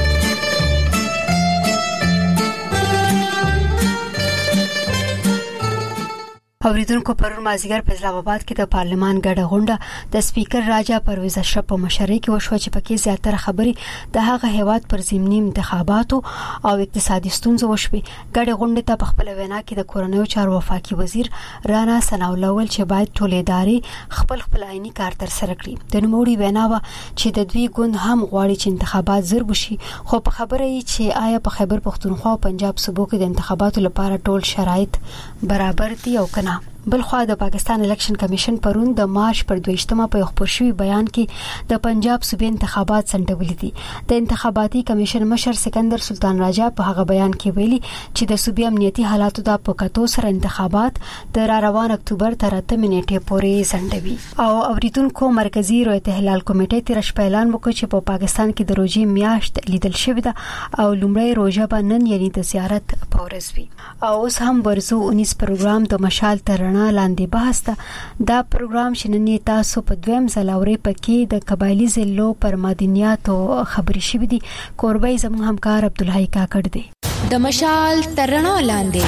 اوریدونکو پرون مازیګر په اسلام آباد کې د پارلمان ګډه غونډه د سپیکر راجا پرویز اشرف په مشرۍ کې وشو چې پکې زیاتره خبرې د هغه هیواد پر ضمني انتخاباتو او اقتصادي ستونزو وشوي. ګډه غونډه ته په خپل وینا کې د کورنیو چارو وفاقي وزیر رانا ثناء الله ول چې باید ټول ادارې خپل عیني کار تر سره کړي. د نوموړي وینا و چې د دوی ګوند هم غواړي چې انتخابات زر وشي، خو په خبره یې چې آیا په خیبر پختونخوا او پنجاب صوبو کې د انتخاباتو لپاره ټول شرایط برابر دي او کنه. بلخوا د پاکستان الیکشن کمیشن پرون د مارچ پر 22مه په خبر شوی بیان کې د پنجاب صوبې انتخابات سنډولې دي. د انتخاباتي کمیشن مشر سکندر سلطان راجا په هغه بیان کې ویلي چې د صوبې امنیتي حالاتو د پکاتو سره انتخابات د روان اکتوبر تر 8 نیټې پورې سنډوي. او اوریدونکو مرکزی رویت هلال کمیټې تیر شپه اعلان وکړ چې په پاکستان کې د روزي میاشت لیدل شوې ده او لومړی روزه به نن یعنی د زیارت پورز وي. او اوس هم ورزو 19 پروګرام د مشال تر لاندې بحث ته دا پروګرام شننې تاسو په دویم ځلاوري پکې د قبایلی ضلعو پر مدنیاتو خبري شوې دي. کوربای زموږ همکار عبدالحی کاکړ دی. د مشال ترڼا لاندې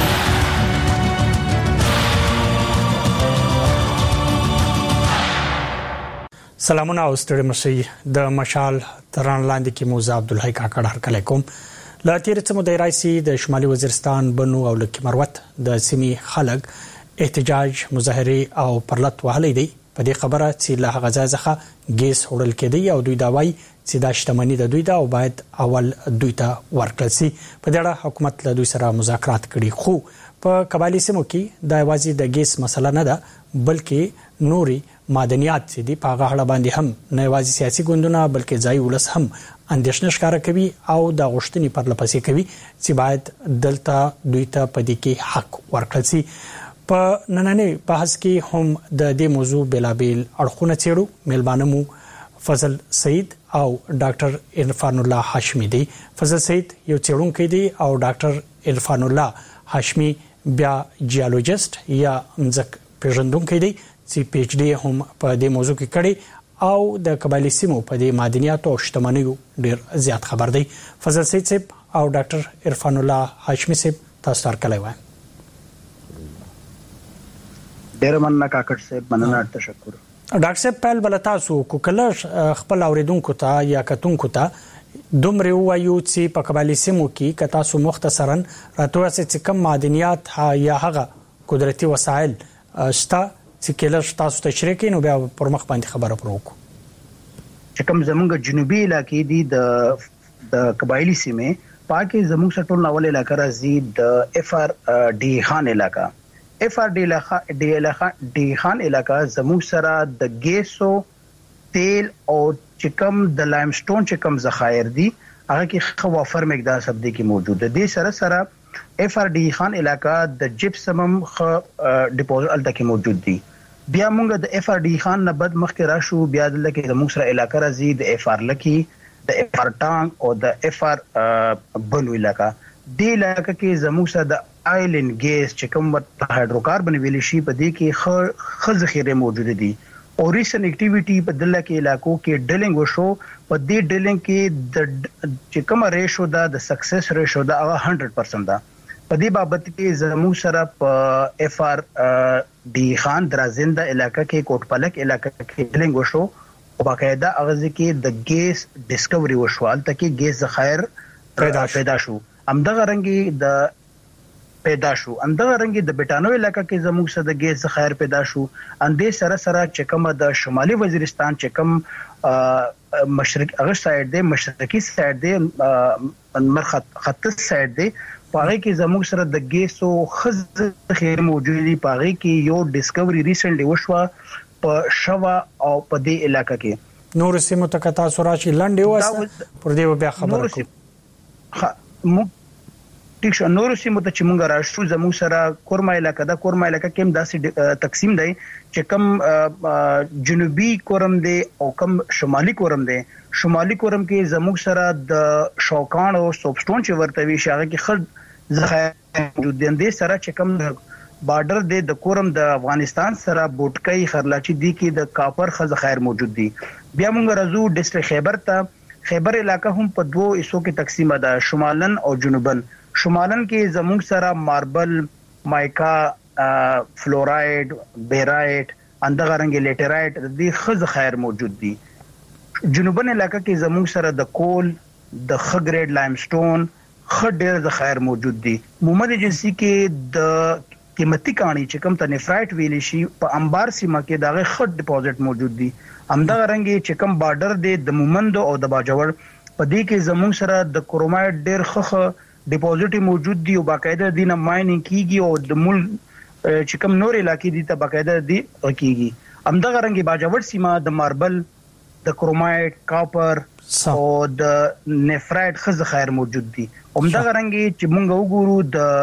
سلامونه او ستړي مشي د مشال ترڼا لاندې کې موزه عبدالحی کاکړ هرکلی کوم. لا تیر څه مودې راځي د شمالي وزیرستان بنو او لکه مروت د سیمې خلک احتجاج مظاهره او پرلط وهلې دي په دې خبره چې له هغه ځای څخه ګیس وړل کېدی او دوی دا وایي چې دا شتمنۍ د دوی دا او باید اول دوی ته ورکړل شي. په دې اړه حکومت له دوی سره مذاکرات کړي، خو په قبایلی سیمو کې دا یوازې د ګیس مسله نه ده بلکې نوري معدنیات چې دي په هغه اړه باندې هم نه یوازې سیاسي ګوندونه بلکې ځای ولس هم اندېښنه ښکاره کوي او د غوښتنې پر لپسې کوي چې باید دلته دوی ته په دې کې حق ورکړل شي. په نننی بحث کې هم د دې موضوع بلابل اړخونه چیرو. میلمانه مو فضل سعید او ډاکټر عرفان الله هاشمی دی. فضل سعید یو چیرونکو دی او ډاکټر عرفان الله هاشمی بیا جیولوژیست یا مځک پیژندونکو دی چې پی ایچ ډی هم په دې موضوع کې کړی او د قبایلی سیمو په دې معدنیات او شتمنیو ډیر زیات خبر دی. فضل سعید صاحب او ډاکټر عرفان الله هاشمی صاحب تاسو ته کله وای. ډیر مننه کاکړ صاحب، مننه، تشکر. ډاکټر صاحب پهل بل تاسو کو کله خپل اوریدونکو ته یا کتونکو ته دومره وایو چې په قبایلی سیمو کې کتا سو مختصرا راتوه چې کم معدنیات یا هغه قدرتي وسایل شته چې کله تاسو ته شریک نو بیا پر مخ باندې خبره پروکو. چې کوم زمونږ جنوبي علاقې دي د قبایلی سیمه پاکي زموږ سټول ناول علاقې راځي د اف ار ډي خان علاقہ. اف ار ډي خان علاقہ زموږ سره د ګیسو تیل او چکم د لایمسټون چکم ذخایر دي هغه کې خو وافر مقدار سب دي کې موجود دي. سره سره اف ار ډي خان علاقہ د جپسم خ ډیپوزټ الته کې موجود دي. بیا موږ د اف ار ډي خان نه بد مخ کې راشو بیا د لکه زموږ سره علاقہ راځي د اف ار لکی د اف ار ټانګ او د اف ار بلو علاقہ. دی علاقہ کې زموږ سره د آیلن ګیس چې کوم هایدروکاربن ویل شي په دې کې خ ذخیره موجود دي او ریسنت اکټیویټي په دله کې علاقو کې ډیلینګ وشو. په دې ډیلینګ کې د چې کوم ریشو دا د سکسس ریشو دا 100% ده. په دې بابت کې زموږ سره په اف ار ډي خان درازنده علاقہ کې کوټپلک علاقہ کې ډیلینګ وشو او باقاعده اغاز کې د ګیس ډیسکوري وشو الته کې ګیس ذخایر پیدا شو. امدغه رنګي د پیدا شو اندغه رنګي د بیٹانو علاقہ کې زموږ سره د ګیس ذخایر پیدا شو. اندې سره سره چې کوم د شمالي وزیرستان چې کوم مشرق اغه سایډ دی مشرقي سایډ دی مرخط سایډ دی پاره کې زموږ سره د ګیسو خز خیر موجود دي. پاره کې یو ډیسکوري ریسنټلی وشو په شوا او په دې علاقہ کې. نور سیمو ته کتا سوراشي لنډي وسه پر دې بیا خبره کوم. ټیک شو. نور سیمو ته چې مونږ راشو زموږ سره کورما علاقہ دا کورما علاقہ کې هم داسې تقسیم دی چې کم جنوبي کورم دی او کم شمالي کورم دی. شمالي کورم کې زموږ سره د شوکان او سوبسټون چې ورته وی شاغه کې خد ذخایر موجود دي. اندې سره چې کم بارډر د کورم د افغانستان سره بوټکۍ خرلاچي دي کې د کاپر خز خیر موجود دي. بیا موږ راځو ډسټریکټ خیبر ته. خیبر علاقہ هم په دوه حصو کې تقسیم ده، شمالن او جنوبن. شمالن کې زموږ سره ماربل، مایکا، فلورایډ، بیرایټ، اندغه رنګ لیټرایټ د خز خیر موجود دي. جنوبن علاقہ کې زموږ سره د کول، د خ ګریډ لایمسټون، خ ډیر د خیر موجود دي. محمد ایجنسی کې د قیمتي کانی چې کوم ته نفرایټ ویل شي په انبار سیمه کې دغه خ ډیپوزټ موجود دي. همدغه رنګ چې کوم بارډر دی د مومند او د باجوړ په دې کې زموږ سره د کرومایټ ډیر خ ډیپوزټ موجود دي او باقاعده دینه ماینینګ کیږي او د مول چې کوم نور علاقې دي ته باقاعده دي کیږي. همدغه رنګ باجوړ سیمه د ماربل، د کرومایټ، کاپر او د نفرایټ خز خیر موجود دي. همدغه رنګ چې مونږ وګورو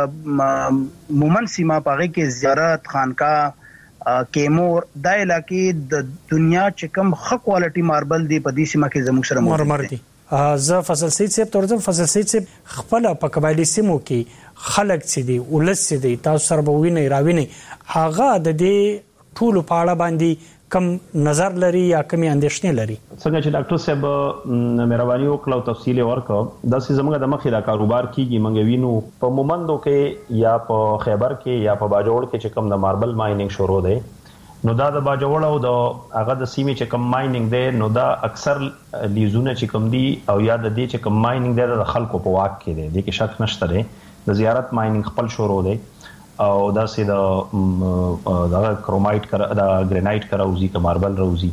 د مومن سیمه پاغه کې زیارت، خانقاه، کیمور د علاقې د دنیا چې کم خ کوالټي ماربل دی په دې سیمه کې زموږ سره موجود دي. زه فضل سید صاحب تورزم فضل سید صاحب خپل په قبایلی سیمو کې خلک چې دي ولس چې دي تاسو سره بوینه راوینه هغه د دې ټول په اړه باندې کم نظر لري یا کمی اندېښنې لري؟ څنګه چې ډاکټر صاحب مهرباني وکړه او تفصیل ورکړه دا چې زموږ د مخې دا کاروبار کیږي منګ وینو په مومندو کې یا په خیبر کې یا په باجوړ کې چې کم د ماربل ماینینګ شروع دی نو دا د باجوړ او د هغه د سیمې چې کم ماینینګ دی نو دا اکثر لیزونه چې کم دی او یا د دې چې کم ماینینګ دی د خلکو په واک کې دی د کې شک نشته دی. د زیارت ماینینګ خپل شروع دی او دا سي د کرومایټ کرا د ګرینایټ کرا اوزي ک ماربل روزي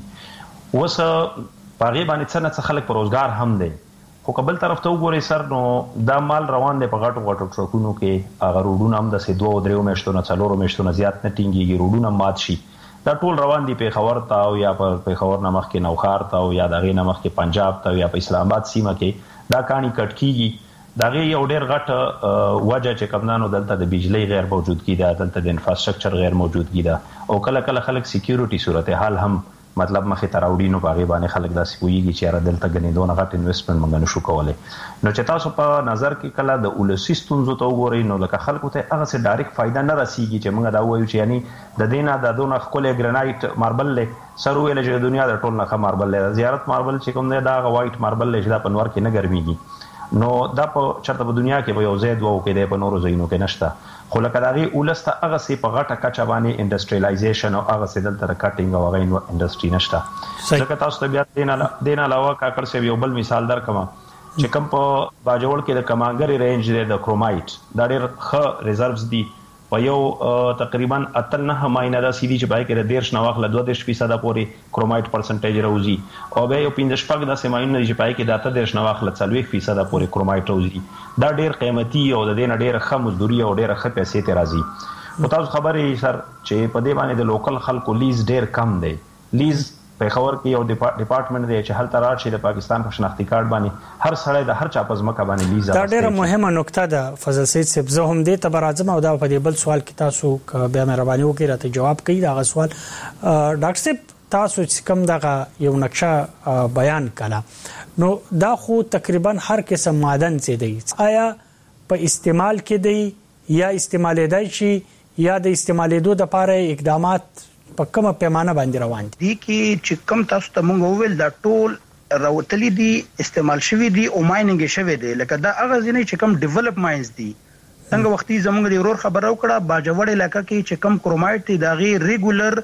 وس پاغي باندې څنګه خلک په روزګار هم دي. خو قبل طرف ته وګورئ سر نو دا مال روان دی په غټو غټو ټرکونو کې هغه روډونه هم د سي 2-3 میاشتو نه 4 میاشتو نه زیات نه ټینګيږي روډونه مات شي. دا ټول روان دي په خبر تا او یا په خبر نامخ کې نوخار تا او یا دغه نامخ کې پنجاب تا یا په اسلام آباد سیمه کې دا کانی کټ کیږي. دغه یو ډیر غټ وجه چې کمنانو دلته د بجلی غیر موجودګي ده، دلته د انفراستراکچر غیر موجودګي ده او کله کله خلک سکیورټي صورتحال هم مطلب مخې ته راوړي نو باغې باندې خلک داسې کویږي چې را دلته غنیدونه غټ انویسټمنټ مونږ نشو کولای. نو چې تاسو په نظر کې کله د اولسي ستونزو ته وګورئ نو لکه خلکو ته هغه څه ډایرکټ فائدہ نه رسیږي چې موږ دا وایو چې یعنی د دینه د دونه خپل ګرینایټ ماربل له سر ویل چې دنیا د ټول نه ماربل له زیارت ماربل چې کوم دا وایټ ماربل له چې دا پنور کې نه ګرميږي نو دا په چرته په دنیا کې به یو زید وو کې د په نورو ځایونو کې نشته. خو لکه داغي اولسته هغه سي په غټه کچا باندې انډستریالایزیشن او هغه سي دلته کټینګ او هغه انډستری نشته. ځکه تاسو ته بیا دین علاوه کاکړ سي یو بل مثال درکما چې کوم په باجوړ کې د کمانګری رینج دی د کرومایټ دا ډېر ښه ریزروز دي په یو تقریبا 89 ماینه دا سیدی چې پای کې د 10 نواخله 2% پورې کرومایټ پرسنټیج راوځي او به یو 15 د سیماینه چې پای کې د 10 نواخله 40% پورې کرومایټ راوځي. دا ډیر قیمتي او د دې نه ډیر ښه مزدوري او ډیر ښه پیسې ته راځي. او تاسو خبرې سر چې په دې باندې د لوکل خلکو لیز ډیر کم دی. لیز په خبر کې یو ډپارټمنټ دی چې هل ترار شي د پاکستان په شناختی کارت باندې هر سړی د هر چا په ځمکه باندې لیز دا ډیره مهمه نقطه ده. فضل سید صاحب زه هم دې ته برازم او دا په دې بل سوال کې تاسو بیا مهرباني وکړئ راته جواب کړئ دا سوال. ډاکټر صاحب تاسو چې کوم دغه یو نقشه بیان کړه نو دا خو تقریبا هر قسم معدن څه دی آیا په استعمال کې دی یا استعمالېدای شي یا د استعمالېدو لپاره اقدامات په کومه پیمانه باندې روان دي کې چې کوم تاسو ته مونږ وویل دا ټول راوتلي دي استعمال شوی دي او ماینینګ شوی دي لکه دا هغه ځینې چې کوم ډیولپ ماینز دي څنګه وختي زمونږ د ورور خبرو کړه باجوړ علاقہ کې چې کوم کرومایټ دي دا غي ریګولر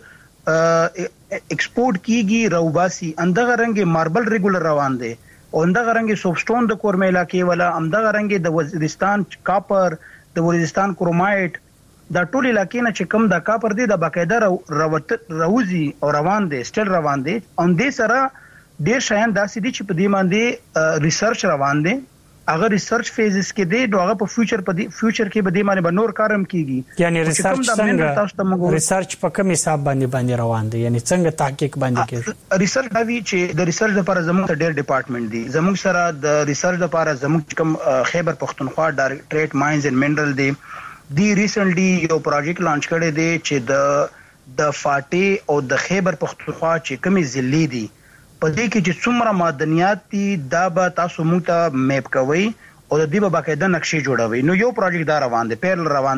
ایکسپورټ کیږي روباسي اندغه رنګ ماربل ریګولر روان دي او اندغه رنګ سوفټون د کورمه علاقې ولا اندغه رنګ د وزیرستان کاپر د وزیرستان کرومایټ دا ټول علاقې نه چې کوم د کاپر دی د باقاعده روزي او روان دي سټل روان دي ان دې سره ډېر شایان داسې دي چې په دې باندې ریسرچ روان دي هغه ریسرچ فیزز کې دي نو هغه په فیوچر کې به دې باندې نور کارم کیږي یعنی ریسرچ څنګه ریسرچ په کوم حساب باندې روان دي یعنی څنګه تحقیق باندې کیږي ریسرچ دا وی چې د ریسرچ لپاره زموږ ډېر ډپارټمنټ دي زموږ سره د ریسرچ لپاره زموږ کوم خیبر پختونخوا ډایریکټریټ ماینز اینڈ منرل دی ریسنټلی یو پروجیکټ لانچ کړی دی چې د فاټي او د خیبر پختونخوا چې کومې ضلع دي په دې کې چې څومره معدنیات دي دا به تاسو موږ ته میپ کوي او د دې په باقاعده نقشې جوړوي نو یو پروجیکټ دا روان دی پیرل روان دی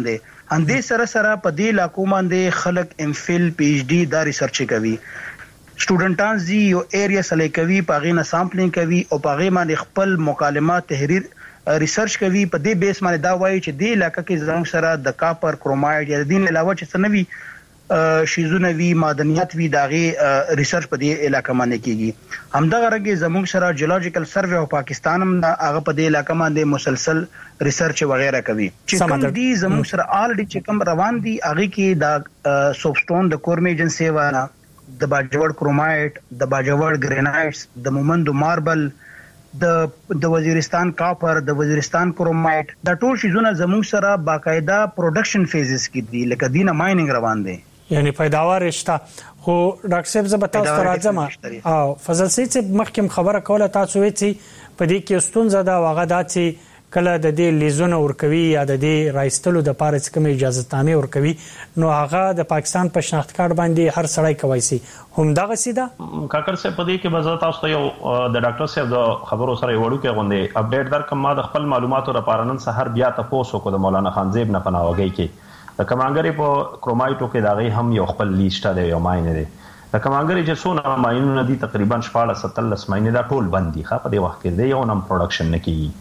اندې سره سره په دې علاقو باندې خلک ام فل پی ایچ ډي دا ریسرچ کوي سټوډنټان زی یو ایریا سلیکټ کوي پاغې نه سامپلینګ کوي او پاغې باندې خپل مکالمات تحریر ریسرچ کوي په دې بیس باندې دا وایي چې دې علاقې کې زموږ سره د کاپر کرومایډ یا د دین علاوه چې سنوي شیزونه وی معدنیات وی داغه ریسرچ په دې علاقې باندې کیږي همدغه رګه زموږ سره جیولوجیکل سروې او پاکستان هم هغه په دې علاقې باندې مسلسل ریسرچ وغیرہ کوي چې کوم دي زموږ سره آلریډي چې کوم روان دي هغه کې دا سوفټون د کورم ایجنسی وانه د باجوړ کرومایټ د باجوړ ګرینایټس د مومندو ماربل د وزیرستان کاپر د وزیرستان کرومایټ دا ټول شیزونه زموږ سره باقاعده پروډکشن فیزز کې دي لکه دینه مایننګ روان دي یعنی پیداوار شته خو ډاکټر صاحب زبتا ستاسو راځم او فضل صاحب مخکې خبره کوله تاسو وی چې په دې کې ستونزه دا واغه دا چې کله د دې لیزونه ورکوي یا د دې رایستلو د پاره کوم اجازه نامه ورکوي نو هغه د پاکستان په شناخت کارت باندې هر سړی کوي سي هم دغه سیده کاکر صاحب په دې کې وزارت تاسو یو د ډاکټر صاحب د خبرو سره وړو کې غونډه اپډیټ درکم ما د خپل معلوماتو لپاره نن سحر بیا تاسو کو د مولانا خانزیب نه پناوږي کې د کمانګری په کرومایټو کې داغي هم یو خپل لیست دی یو ماینه دی د کمانګری چې څونه ماینونه دي تقریبا 14 ماینه دا ټول بندي ښه په دې وخت کې دی یو نم پروډکشن نه کیږي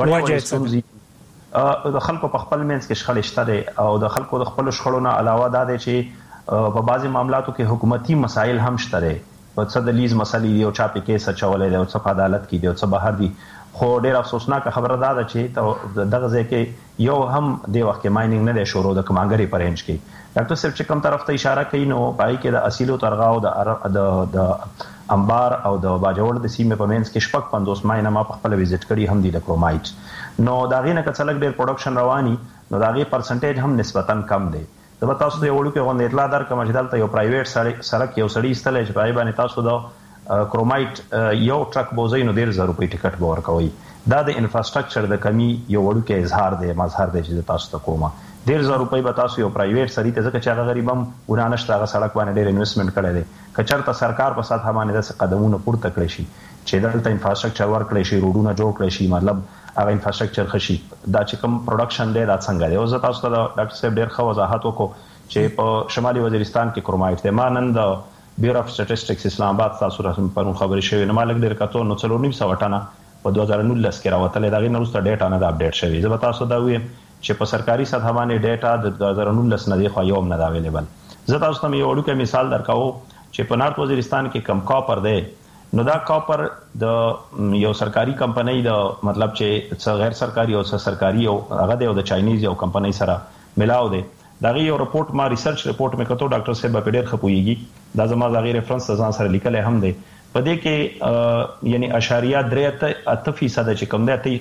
د خلکو په خپل منځ کې شخړې شته او د خلکو د خپل شخړو نه علاوه دا دی چې په بعضي معاملاتو کې حکومتي مسایل هم شته په څه د لیز مسلې دی او چا په کیس چولې دی او څه په عدالت کې دی او څه بهر دی خو ډېر افسوسناک خبره ده چې دغه ځکه یو هم د وخت کې مایننګ نه دی شروع د کمانګری پرنج کې ډاکټر صاحب چې کوم طرف ته اشاره کوي نو پای کې د اصیلو ترغاو د انبار او د باجوړ د سیمه په منځ کې شپږ 50 ماینه ما په خپل وزټ کړی هم دي د کرومایټ نو داغې نه کڅلک ډېر پروډکشن رواني نو داغې پرسنټیج هم نسبتا کم دی زه تاسو ته یو وړو کې غونډه اطلاع درکم چې دلته یو پرایویټ سړک یو سړی استلې چې پای باندې تاسو د کرومایټ یو ټرک بوزي نو 1,000 روپۍ ټیکټ به ورکوي دا د انفراستراکچر د کمی یو وړو کې اظهار دی مظهر دی چې تاسو ته کومه 1,000 روپۍ به تاسو یو پرایویټ سړی ته ځکه چې هغه غریبم ورانشت هغه سړک باندې ډېر انویسټمنټ کړی دی کچرته سرکار په ساتھ باندې د قدمونو پورته کړی شي چې دلته انفراستراکچر ورکړی شي روډونه جوړ کړی شي مطلب هغه انفراستراکچر خشي دا چې کوم پروډکشن دی دا څنګه دی او زه تاسو ته ډاکټر صاحب ډېر ښه وضاحت وکړو چې په شمالي وزیرستان کې کرومایټ دی ما نن د بیورو اف سټټسټکس اسلام آباد تاسو راځم پرون خبرې شوې نو مالک ډېر کتو نو 3.9 ټنه په 2019 کې راوتلې دا غي نورسته ډیټا نه اپډیټ شوی زه تاسو دا وایم چې په سرکاري سطح باندې ډیټا د 2019 نه دی خو یو نه دا اویلیبل زه تاسو ته یو وړوکی مثال درکاو چې په نارت وزیرستان کې کم کاپر دی نو دا کاپر د یو سرکاري کمپنۍ د مطلب چې څه غیر سرکاري او څه سرکاري او هغه د یو چاینیز یو کمپنۍ سره ملاو دی دا غي یو رپورت ما ریسرچ رپورت مې کتو ډاکټر صاحب په ډېر خپويږي دا زما د غیر ریفرنس ځان سره لیکل هم دی په دې کې یعنی اشاریه 3.8% چې کوم دی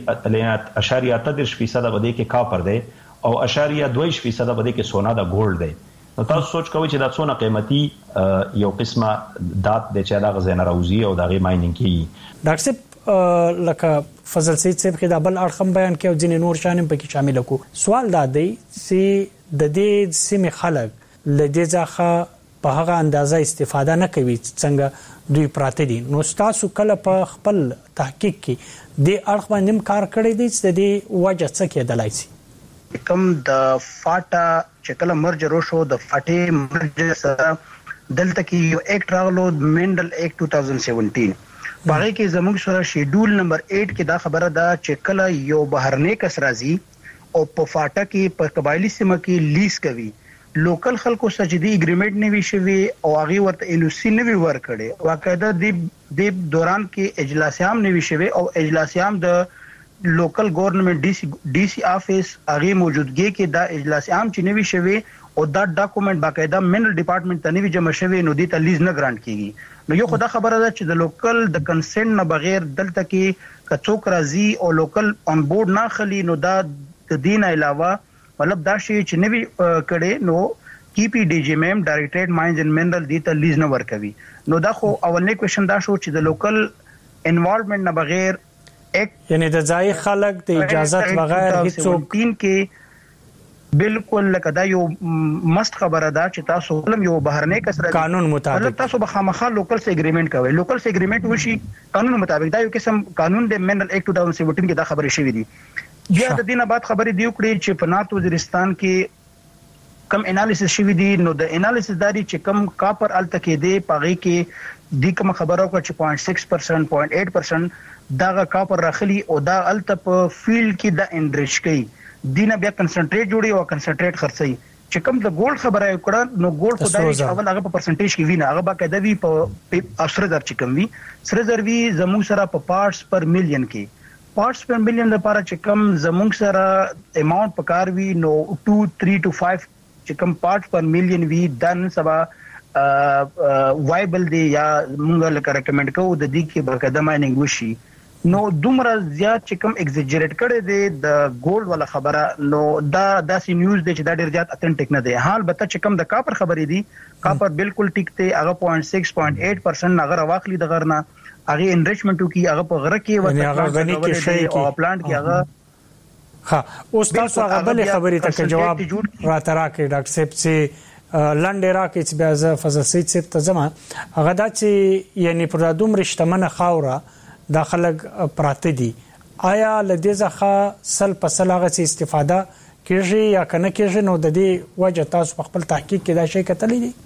8.3% باندې کې کاپر دی او 2.2% باندې کې سونا دا ګولډ دی نو تاسو سوچ کوئ چې دا څونه قیمتي یو قسمه دات د چې دا غزنه راوزی او دا غي مایننګ کی ډاکټر صاحب لکه فضل سید صاحب کې دا بل اړخم بیان کې او ځینې نور شانم پکې شامل کو سوال دا دی چې د دې سیمه خلک لدې ځخه په هغه اندازه استفاده نه کوي څنګه دوی پراته دي نو تاسو کله په خپل تحقیق کې د اړخ باندې کار کړی دی چې د وجه څه کېدلای شي کوم د فاټا چې کله مرج روشو د فاټې مرج سره دلته کې یو اکټ راغلو منډل اکټ 2017 باغې کې زموږ سره شیډول نمبر 8 کې دا خبره ده چې کله یو بهرنی کس راځي او په فاټا کې په قبایلی سیمه کې لیز کوي لوکل خلکو سجدي اګریمنټ نه وی شوی او هغه ورته انوسی نه وی ورکړي واقعده د دوران کې اجلاس عام نه وی شوی او اجلاس عام د لوکل ګورنمنت ډي سي افیس هغه موجودګي کې دا اجلاس عام چې نه وی شوی او دا ډاکومنٹ باقاعده منرل ډپارټمنټ ته نه وی جمع شوی نو د لیز نه ګرانټ کیږي نو یو خدای خبره ده چې د لوکل د کنسنټ نه بغیر دلته کې کڅوک راځي او لوکل اون بورډ نه خلی نو دا د دین علاوه مطلب دا شی چې نوی کړي نو کی پی ډي جی ایم ډایریکټریټ ماینز اینڈ منرل دی ته لیز نه ورکوي نو دا خو اولنې کوېشن دا شو چې د لوکل انوالومنت نه بغیر یعنی د ځای خلک د اجازه بغیر هیڅوک کې بالکل لکه دا یو مست خبره ده چې تاسو ولم یو بهرنۍ کسره قانون مطابق مطلب تاسو به خامخا لوکل سره اګریمنٹ کوئ لوکل سره اګریمنٹ وشي قانون مطابق دا یو قسم قانون د منرل اکټ 2017 کې دا خبره شوې دي بیا د دینه بعد خبرې دی وکړي چې په نارت وزیرستان کې کم انالیسس شوی دی نو د انالیسس داري چې کم کاپر الته کې دی پاغي کې د کوم خبرو کو چې 0.6% 0.8% دا کاپر راخلی او دا الته په فیلډ کې د انریچ کوي دینه بیا کنسنټریټ جوړي او کنسنټریټ خرڅي چې کوم د ګولډ خبره وکړه نو ګولډ خدای چې اول هغه په پرسنټیج کې وینه هغه باقاعده وی په افسر در چې کم وی سره در وی زموږ سره په پارټس پر میلیون کې پارټس پر میلیون لپاره چې کم زموږ سره اماونت پکار وی نو 2 3 to 5 چې کم پارټس پر میلیون وی دن سبا وایبل دی یا موږ لکه ریکمند کوو د دې کې باقاعده مایننګ وشي نو دومره زیات چې کم ایگزیجریټ کړي دي د ګولډ ولا خبره نو دا سی نیوز دی چې دا ډیر زیات اتنټیک نه دی حال بته چې کم د کاپر خبرې دي کاپر بالکل ټیک دی هغه 0.6 0.8% هغه واخلي د غرنه هغه انریچمنټو کې هغه په غره کې هغه غني کې شي او پلانټ کې هغه اوس تاسو هغه بل خبرې ته جواب راته راکړئ ډاکټر صاحب چې لنډه راکړي چې بیا ز فضل سید صاحب ته زما هغه دا چې یعنی پر دوم رښتمنه خاوره داخلك پراته دي آیا لدې ځخه سل پسل هغه څه استفاده کیږي یا کنه کیږي نو د دې وجه تاسو په خپل تحقیق کې دا شی کتلې دي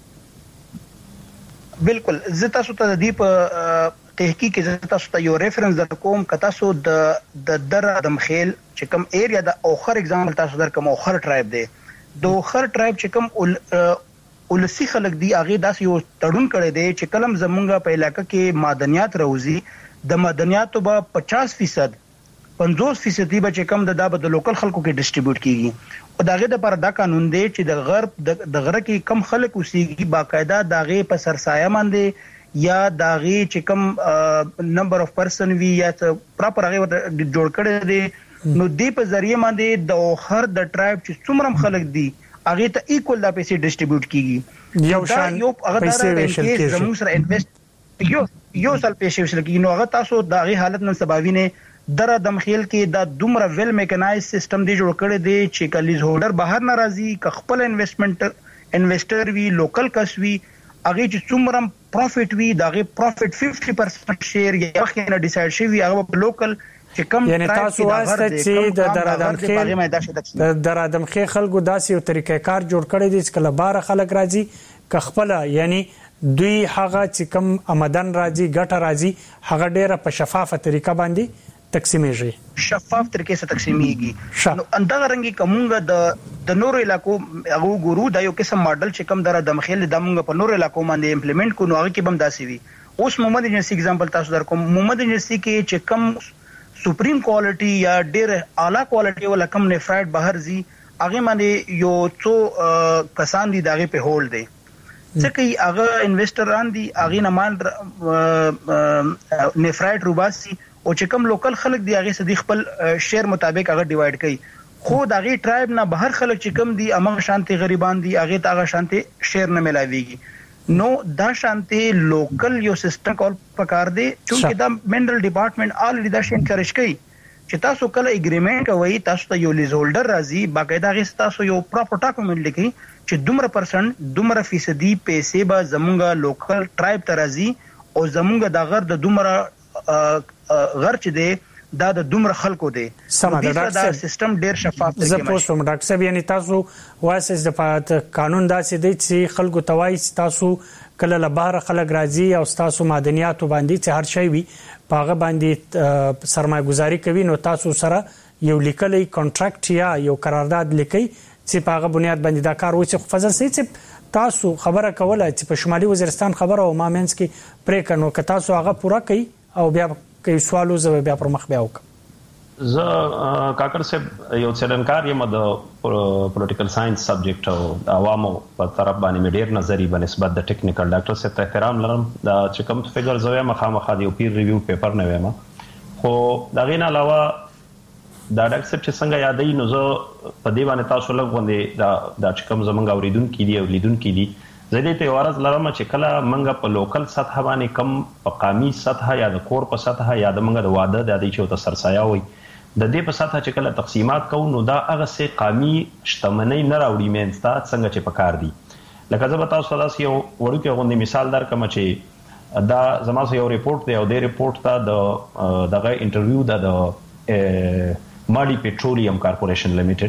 بالکل زه تاسو ته د دې په تحقیق کې تاسو ته یو ریفرنس در کوم که تاسو د در دمخیل چې کوم ایریا د اوخر اگزامپل تاسو در کوم اوخر ټرایب دی د اوخر ټرایب چې کوم ولسی خلک دی هغه داس یو تړون کړي دی چې کلم زمونږه په علاقې کې معدنیات روزي د معدنیاتو به 50% 50% به چې کم د لوکل خلکو کې ډیسټریبیوټ کیږي او داغه د پر دا قانون دی چې د غرب د غره کې کم خلک اوسېږي باقاعده داغه په سرسایه باندې یا داغه چې کم نمبر اف پرسن وی یا پراپر هغه جوړ کړي دي نو دې په ذریعہ باندې د هر د ټرایب چې څومره خلک دي هغه ته ایکول د پیسې ډیسټریبیوټ کیږي یو شان پیسې ویشل کیږي زموږ سره انویسټ یو سال پیسې وشل کی نو هغه تاسو دغه حالت نن سباوینه در دمخیل کې دا دومره ویل میکانایز سیستم دی جوړ کړی دی چې کلیز هولډر بهر ناراضي ک خپل انویسټر وی لوکل کس وی هغه چې څومره پروفټ وی دغه پروفټ 50% شیر یا خنه ډیسایډ شي وی هغه لوکل چې کم یعنی تاسو واسطه چې د درادم خې خلکو داسې یو طریقې کار جوړ کړی دی چې کله بار خلک راځي ک خپل یعنی دوی هغه چې کوم آمدن راځي ګټه راځي هغه ډیره په شفافه طریقه باندې تقسیمېږي شفاف طریقې سره تقسیمېږي نو اندغه رنګي کومګه د نور علاقو هغه ګورو د یو قسم ماډل چې کوم در د مخېل د موږ په نور علاقو باندې امپلیمنٹ کو نو هغه کې بم داسي وي اوس محمد یونیورسيټي اگزامپل تاسو در کوم محمد یونیورسيټي کې چې کوم سپریم کوالټي یا ډیر اعلی کوالټي ولا کم نفرایټ بهر زی هغه باندې یو څو کسان دي دغه په هولډ دي ځکه هغه انویسټران دي هغه نه مال نفرایټ روباسي او چې کوم لوکل خلک دی هغه صدیق خپل شیر مطابق هغه ډیوایډ کوي خو دغه ټرایب نه بهر خلک چې کوم دي امغه شانتي غریبان دي هغه ته هغه شانتي شیر نه ملاويږي نو دا شانتي لوکل یو سیستم کول پکار دی چې دا منرل ډپارټمنټ الریډي دا شین کرش کوي چې تاسو کله اګریمنٹ کوي تاسو ته یو لیز هولډر راځي باقاعده غي تاسو یو پراپر ډاکومنټ لیکي چې دومره پرسنټ دومره فیصدي پیسې به زمونږه لوکل ټرایب ته راځي او زمونږه د غر د دومره غر چې دی دا د دومره خلکو دی دا سیستم ډیر شفاف دی زه پوښتنه ډاکټر صاحب یعنی تاسو واسه د قانون داسې دی چې خلکو توای تاسو کله له بهر خلک راځي او تاسو معدنیاتو باندې چې هر شی وي پاغه باندې سرمایه‌ګزاري کوي نو تاسو سره یو لیکلي کانټراکټ یا یو قرارداد لیکي چې پاغه بنیاد باندې دا کار وشي فضل سید تاسو خبره کوله چې په شمالي وزیرستان خبره او مامنس کې پرې کنو که تاسو هغه پوره کړئ او بیا کې سوالو زو بیا پر مخ بیا وک ز کاکر صاحب یو څرنکار یم د پولیټیکل ساينس سبجیکټ او عوامو په طرف باندې ډیر نظری په نسبت د ټیکنیکل ډاکټر صاحب ته احترام لرم دا چې کوم فګر زویا مخامخ دی پیر ریویو پیپر نه وایم خو دا غین علاوه دا ډاکټر صاحب چې څنګه یادې نو زه په دی باندې تاسو لږ باندې دا چې کوم زمونږ اوریدونکو دي او لیدونکو دي زه دې ته ورځ لرم چې کله منګه په لوکل سطح باندې کم په قامي سطح یا د کور په سطح یا د منګه د واده د دې چې ته سرسایه وي د دې په سطح چې کله تقسیمات کوو نو دا هغه سه قامي شتمنۍ نه راوړي مینستا څنګه چې پکار دي لکه زه به تاسو سره یو ورکه غوندي مثال درکم چې دا زموږ یو ریپورت دی او د ریپورت ته دغه انټرویو د ماډي پټرولیم کارپوریشن لیمیټډ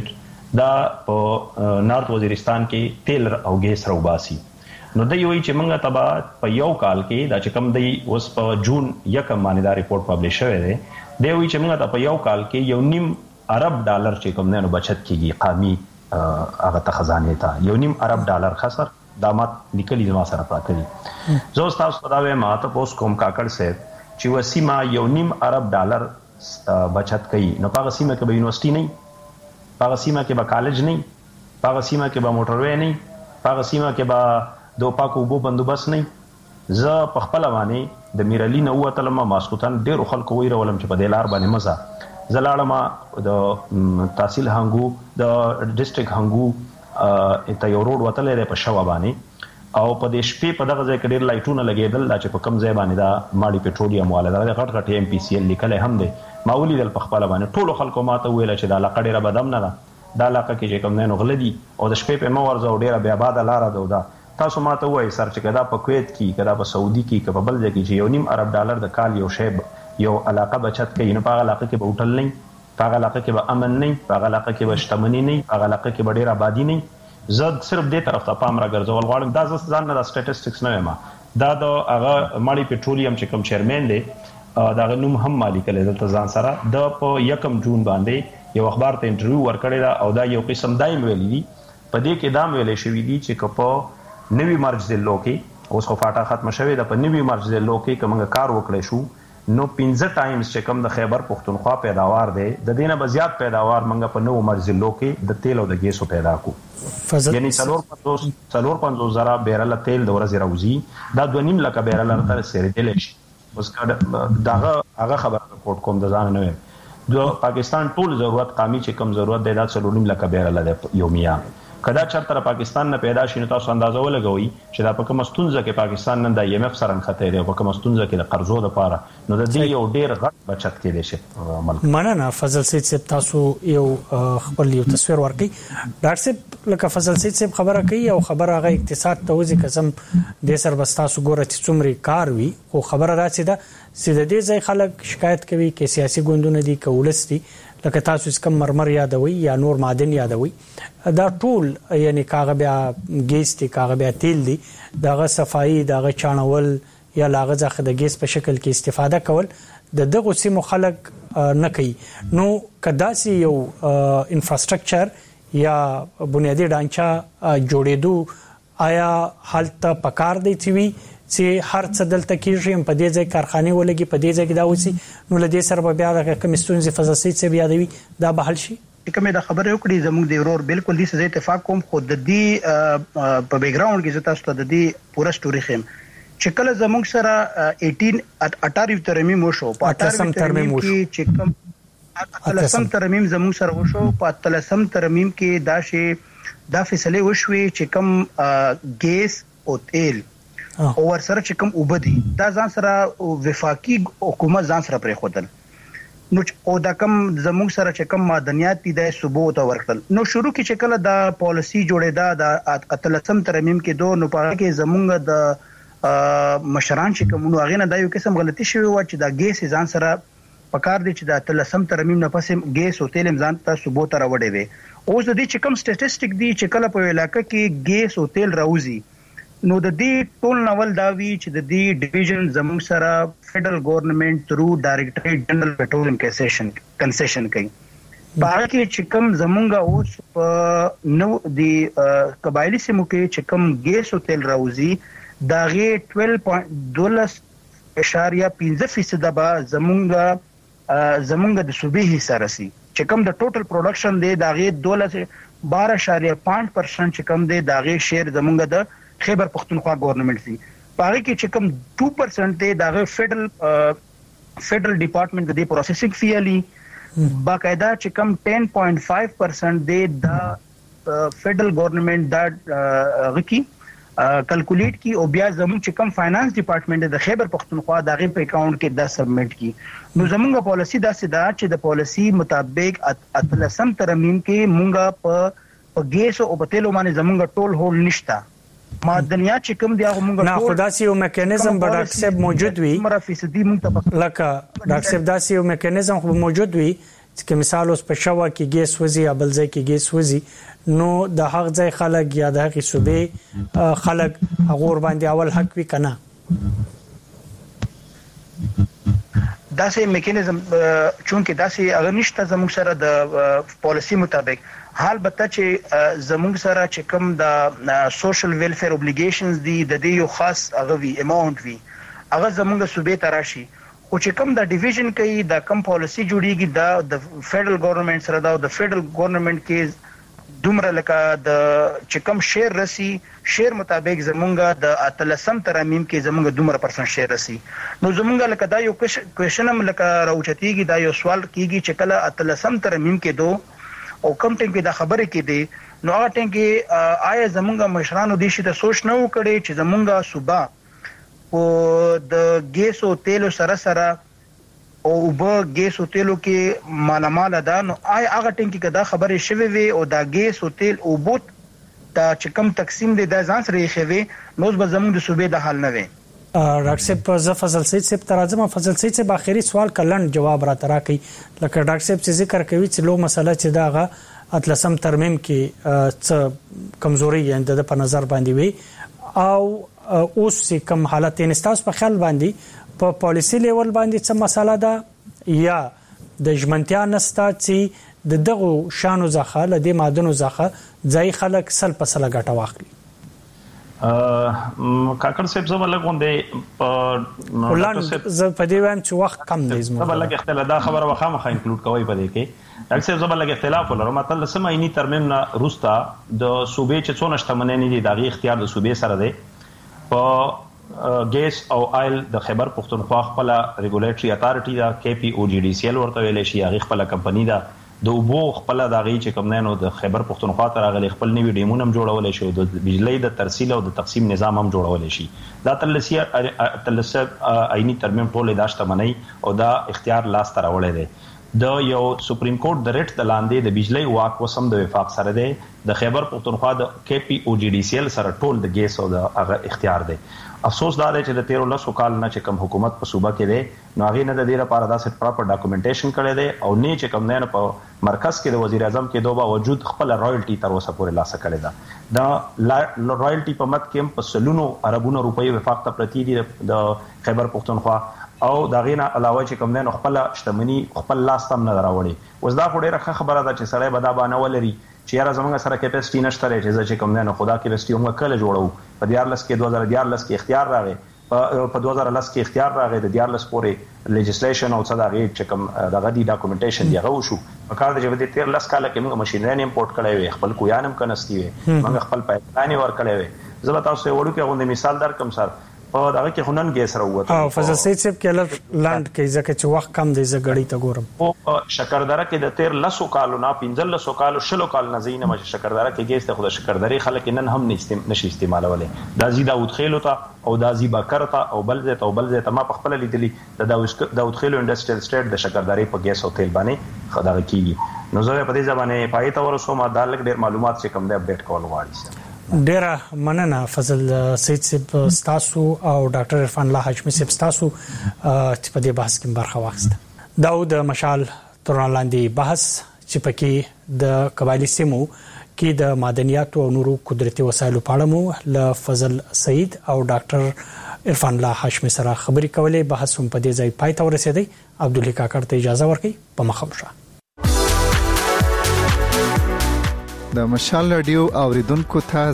دا په نارت وزیرستان کې تیل او ګیس راوباسي. نو د یوې چې موږ تبا په یو کال کې دا چې کوم دی اوس په جون 1 باندې دا ریپورت پبلش شوی دی د یوې چې موږ په یو کال کې $1.5 ارب چې کوم نه بچت کیږي قومي هغه ته خزانه ته $1.5 ارب خسر دامات لیکلي ما سره پراته زه تاسو ته دا وایم ته پوس کوم کاکړ سه چې وسیمه $1.5 ارب بچت کوي نو په سیمه کې به یونیورسيټي نه په سیمه کې به کالج نه په سیمه کې به موټروي نه په سیمه کې به دو پاکو بو بندوبست نه ز په خپل باندې د میرلی نو وتلم ماسکوتن ډیر خلکو وی رولم چې په دلار باندې مزه زلاړه د تحصیل هنګو د ډیسټریکټ هنګو ته یو روډ وتلې په شوا باندې او په دې شپې په دغه ځای کې ډیر لایټونه لګیدل چې په کم ځای باندې دا ماډي پټرولیم والا دا غټ غټ ام پی سی ال لیکل هم دي ماولي د په خپل باندې ټولو خلکو ماته ویل چې دا لقړه ډیره بدم نه دا علاقه کې چې کوم نه غلدي او د شپې په مورزه ډیره بیا آباد لار ده تاسو ماته وایي سر چې کدا په کویت کې کدا په سعودي کې کدا په بل ځای کې چې $1.5 ارب د کال یو شی یو علاقه بچت کوي نو په علاقه کې به هوټل نه په علاقه کې به امن نه په علاقه کې به شتمنی نه په علاقه کې به ډیر آبادی نه زه صرف دې طرف ته پام راګرځول غواړم دا ځان نه د سټټیسټکس نه یم دا د هغه ماړي پټرولیم چې کوم چیرمن دی دا نوم هم مالک له ځان سره د په 1 جون باندې یو اخبار ته انټرویو ورکړی دا او دا یو قسم دایم ویلی دی په دې کې دا ویلې شوې دي چې کپو نوی مرج د لوکي اوس خو فاټا ختم شوی د په نوی مرج د لوکي کومه کار وکړې شو نو 15 ټایمز چې کوم د خیبر پختونخوا پیداوار دی د دینه بزیات پیداوار منګه په نو مرج د لوکي د تیل او د ګیسو پیدا کو یعنی 450 زره بیرل تیل د ورځې راوځي دا 2.5 لک بیرل تر سره دی لشي اوس داغه هغه خبر رپورټ کوم د ځان نه جو پاکستان ټول ضرورت قامي چې کوم ضرورت دی دا 4.5 لک بیرل د یومیا کدا چرته پاکستان نه پیدا شي نو تاسو اندازه ولګوي چې دا په کوم ستونزه کې پاکستان نن د IMF سره خطر دی او په کوم ستونزه کې د قرضو لپاره نو د دې یو ډیر غټ بچت کې دي شي مننه فضل سید صاحب تاسو یو خپل یو تصویر ورکړي ډاکټر صاحب لکه فضل سید صاحب خبره کوي او خبره هغه اقتصاد ته وځي قسم د سر بستاسو ګوره چې څومره کار وي او خبره راځي دا سیده دې ځای خلک شکایت کوي کې سیاسي ګوندونه دي کولستي لکه تاسو کم مرمر یادوي یا نور معدن یادوي دا ټول یعنی کاغه بیا ګیس دي کاغه بیا تیل دي دغه صفایي دغه چانول یا لاغه ځخه د ګیس په شکل کې استفاده کول د دغه سیمو خلک نه کوي نو کداسي یو انفراستراکچر یا بنیادی ډانچه جوړېدو آیا حالت پکار دی چې هر څه دلته کېږي په دې ځای کارخانه ولګي په دې ځای کې دا وسی نو له دې سره بیا د کمیستونز فزاسي څه بیا دی دا به حل شي کومه دا خبره وکړي زموږ د ورور بالکل دې سره اتفاق کوم خو د دې په بیک گراوند کې زه تاسو ته د دې پوره سټوري خیم چې کله زموږ سره 18 ترمیم وشو په 18 ترمیم کې چې کوم اتلسم ترمیم زموږ سره وشو په اتلسم ترمیم کې دا فیصله وشوي چې کوم ګیس او تیل او ور سره چې کوم وبدي دا ځان سره وفاقي حکومت ځان سره پرې خودل نو او دا کوم زموږ سره چې کوم معدنیات دي د صوبو ته ورکړل نو شروع کې چې کله دا پالیسی جوړېدا د اتلسم ترمیم کې دوه نو په کې زموږ د مشران چې کوم نو هغه نه دا یو قسم غلطي شوی و چې دا ګیس ځان سره پکار دي چې د اتلسم ترمیم نه پسې ګیس او تیل ځان ته صوبو ته راوړي وي اوس د دې چې کوم سټټیسټیک دي چې کله په علاقې کې ګیس او تیل راوځي نو د دې ټول نول دا وی چې د دې ډیویژن زموږ سره فدرل ګورنمنت تھرو ډایریکټریټ جنرال پټرولیم کنسیشن کوي باقي چې کوم زمونږه اوس په نو دی قبایلی سیمو کې چې کوم ګیس او تیل راوځي داغه 12.15% به زمونږه د صوبې حصہ راسي چې کوم د ټوټل پروډکشن دی داغه 12.5% چې کوم دی داغه شیر زمونږه د خیبر پختونخوا گورنمنٹ سی پاره کې چې کوم 2% دی دغه فدرل ډپارټمنټ د پروسیسینګ فی علی باقاعده چې کوم 10.5% دی د فدرل گورنمنٹ دا غکی کیلکولیټ کی او بیا زموږ چې کوم فاینانس ډپارټمنټ د خیبر پختونخوا دغه په اکاونټ کې دا سبمټ کی نو زموږه پالیسی دا سدا چې د پالیسی مطابق اتلسم ترمیم کې مونږه په ګیس او په تیلو باندې زموږه ټول هول نشتا معدنیات چې کوم دی هغه مونږ نه خداسي یو میکانیزم به ډاکټر صاحب موجود وي لکه ډاکټر صاحب داسې یو میکانیزم خو موجود وي چې مثال اوس په شوا کې ګیس وزي یا بل ځای کې ګیس وزي نو د هغه ځای خلک یا د هغه صوبې خلک هغه باندې اول حق وی کنه داسې میکانیزم چونکه داسې هغه نشته زموږ سره د پالیسی مطابق حال بته چې زموږ سره چې کوم د سوشل ویلفیر اوبلیګیشنز دي د دې یو خاص هغه وی اماونت وی هغه زموږ صوبې تراشي او چې کوم د ډیویژن کوي د کم پالیسی جوړیږي د فدرل ګورنمنت سره د فدرل ګورنمنت کې دومره لکه د چې کوم شیر رسی شیر مطابق زمونږه د اتلسم ترمیم کې زمونږه دومره پرسنټ شیر رسی نو زمونږه لکه دا یو کوېشن هم لکه راوچتيږي دا یو سوال کیږي چې کله اتلسم ترمیم کې دو او کم ټیم کې د خبرې کې دي نو هغه ټیم کې آیا زمونږه مشرانو د شي ته سوچ نه وکړي چې زمونږه صوبه او د ګیس او تیلو سره او به ګیس او تیلو کې مالامال ده نو آیا هغه ټیم کې دا خبرې شوي وي او دا ګیس او تیل او بوت دا چې کوم تقسیم دي د ځان سره خوي نو به زموږ د صوبې د حل نه وي ډاکټر صاحب ز فضل سید صاحب ترازم فضل سید صاحب اخیری سوال کلن جواب را ترا کوي لکه ډاکټر صاحب چې ذکر کوي چې لو مسله چې داغه اتلسم ترمیم کې څه کمزوري یند د په نظر باندې وي او اوس کوم حالت انستاس په خیال باندې په پالیسی لیول باندې څه مسله ده یا د ژمنتیا نستا چې دغه شانو زخه لدی مادنو زخه ځای خلک سل په سل غټه واخلي کاکړ صاحب زما لګوندې په ولان ز په دې وایم چې وخت کم دی زما زما لګ اختلاف دا خبره وخامخه انکلود کوي په دې کې ډاکټر صاحب زما لګ اختلاف ولرم مطلب سماینی ترمیم نه روستا د صوبې چې څونه شتمنۍ نه دي دغه اختیار د صوبې سره دی په ګیس او آیل د خیبر پختونخوا خپل ریګولیټری اتارټي دا کې پی او جی ډي سی ال ورته ویل شي هغه خپل کمپنی دا د وبو خپل دغه چې کوم نه نو د خیبر پختونخوا تر غلي خپل نیو ډیمونم جوړول شي د بجلی د ترسیل او د تقسیم نظام هم جوړول شي دا تلسه عیني ترمیم ټوله داشته منی او دا اختیار لاس تر وړي دي د یو سپریم کورټ د ریټ د لاندې د بجلی واک وسم د وفاق سره دی د خیبر پختونخوا د کې پی او جی ډي سی ال سره ټول د ګیس او د هغه اختیار دی افسوس دا دی چې د 13 کال نه چې کوم حکومت په صوبه کې دی نو هغه نه د دې لپاره دا سټ پراپر ډاکومېنټیشن کړی دی او نه چې کوم نه په مرکز کې د وزیر اعظم کې دوه باوجود خپل رائلټي تر اوسه پورې لاسه کړی دا رائلټي په مت کې په سلونو اربونو روپۍ وفاق ته پرتی دي د خیبر پختونخوا او دا غینه علاوه چې کوم نه خپل شتمنی خپل لاس تم نه راوړي وز دا خو ډیره خبره ده چې سړی به دا باندې ولري چې یاره زمونږ سره کیپاسټي نشته لري چې کوم نه خدا کیپاسټي موږ کله جوړو په 14 کې 2014 کې اختیار راغی په 2010 کې اختیار راغی د 14 پورې لیجسلیشن او څه دا غي چې کوم دغه دی ډاکومېنټیشن دی غو شو په کار د جوړ د 13 کال کې موږ ماشينری امپورټ کړی وي خپل کویانم کنستي وي موږ خپل پایپلاین ور کړی وي زه به تاسو وړو کې غوډه مثال در کوم سر او دغه کې خنن ګیس راوته او فضل سید صاحب کې لاند کې ځکه چې وخت کم دی ز غړی ته ګورم او شکردره کې د 13 کالو نه 15 کالو شلو کال نه زینه مشه شکردره کې ګیس ته خود شکردري خلک نن هم نشي استعمالولې دا زیدا وتخیلو ته او دا زی بکرته او بلزه ته ما په خپل لیدلی د داوود خیلو انډستریال سټیټ د شکردري په ګیس او تیل باندې خدای کیږي نو زه په دې ځبانه پای ته ورسوم دا لګ ډیر معلومات چې کوم دی اپډیټ کول غواړي ډیره مننه فضل سید صاحب تاسو او ډاکټر عرفان الله حشمی صاحب تاسو چې په دې بحث کې برخه واخیسته دا د مشال ترنالاندې بحث چې پکې د قبایلی سیمو کې د معدنیاتو او نورو قدرتي وسایلو په اړه مو ل فضل سید او ډاکټر عرفان الله حشمی سره خبرې کولې بحث هم په دې ځای پای ته ورسېدی عبد الله کاکړ ته اجازه ورکړي په مخامشه د مشال رادیو اوریدونکو ته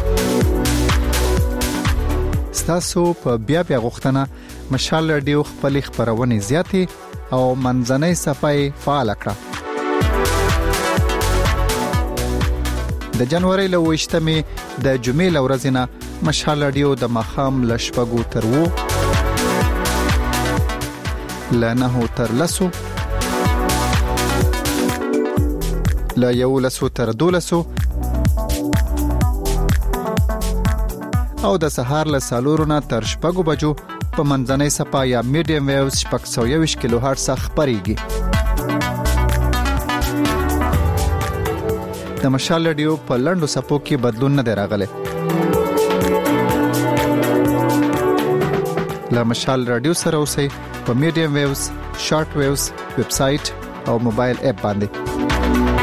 زیره ستاسو په بیا غوښتنه مشال رادیو خپل خبرونه زیاتې او منځنۍ صفای فعال کړه د جنوري له 28مې د جمعې لورځنه مشال رادیو د مخام لشپګو تر وو لنه تر لسو لا یو لسو تر دولسو او د سهار له سالورونه تر شپږو بجو په منځنۍ صفا یا میډیم ویوز 620 کیلو هرتز خبريږي د مشال رادیو په لندو صفو کې بدلون نه راغلی لا مشال رادیو سره اوسئ په میډیم ویوز شارټ ویوز ویب سټ او موبایل اپ باندې.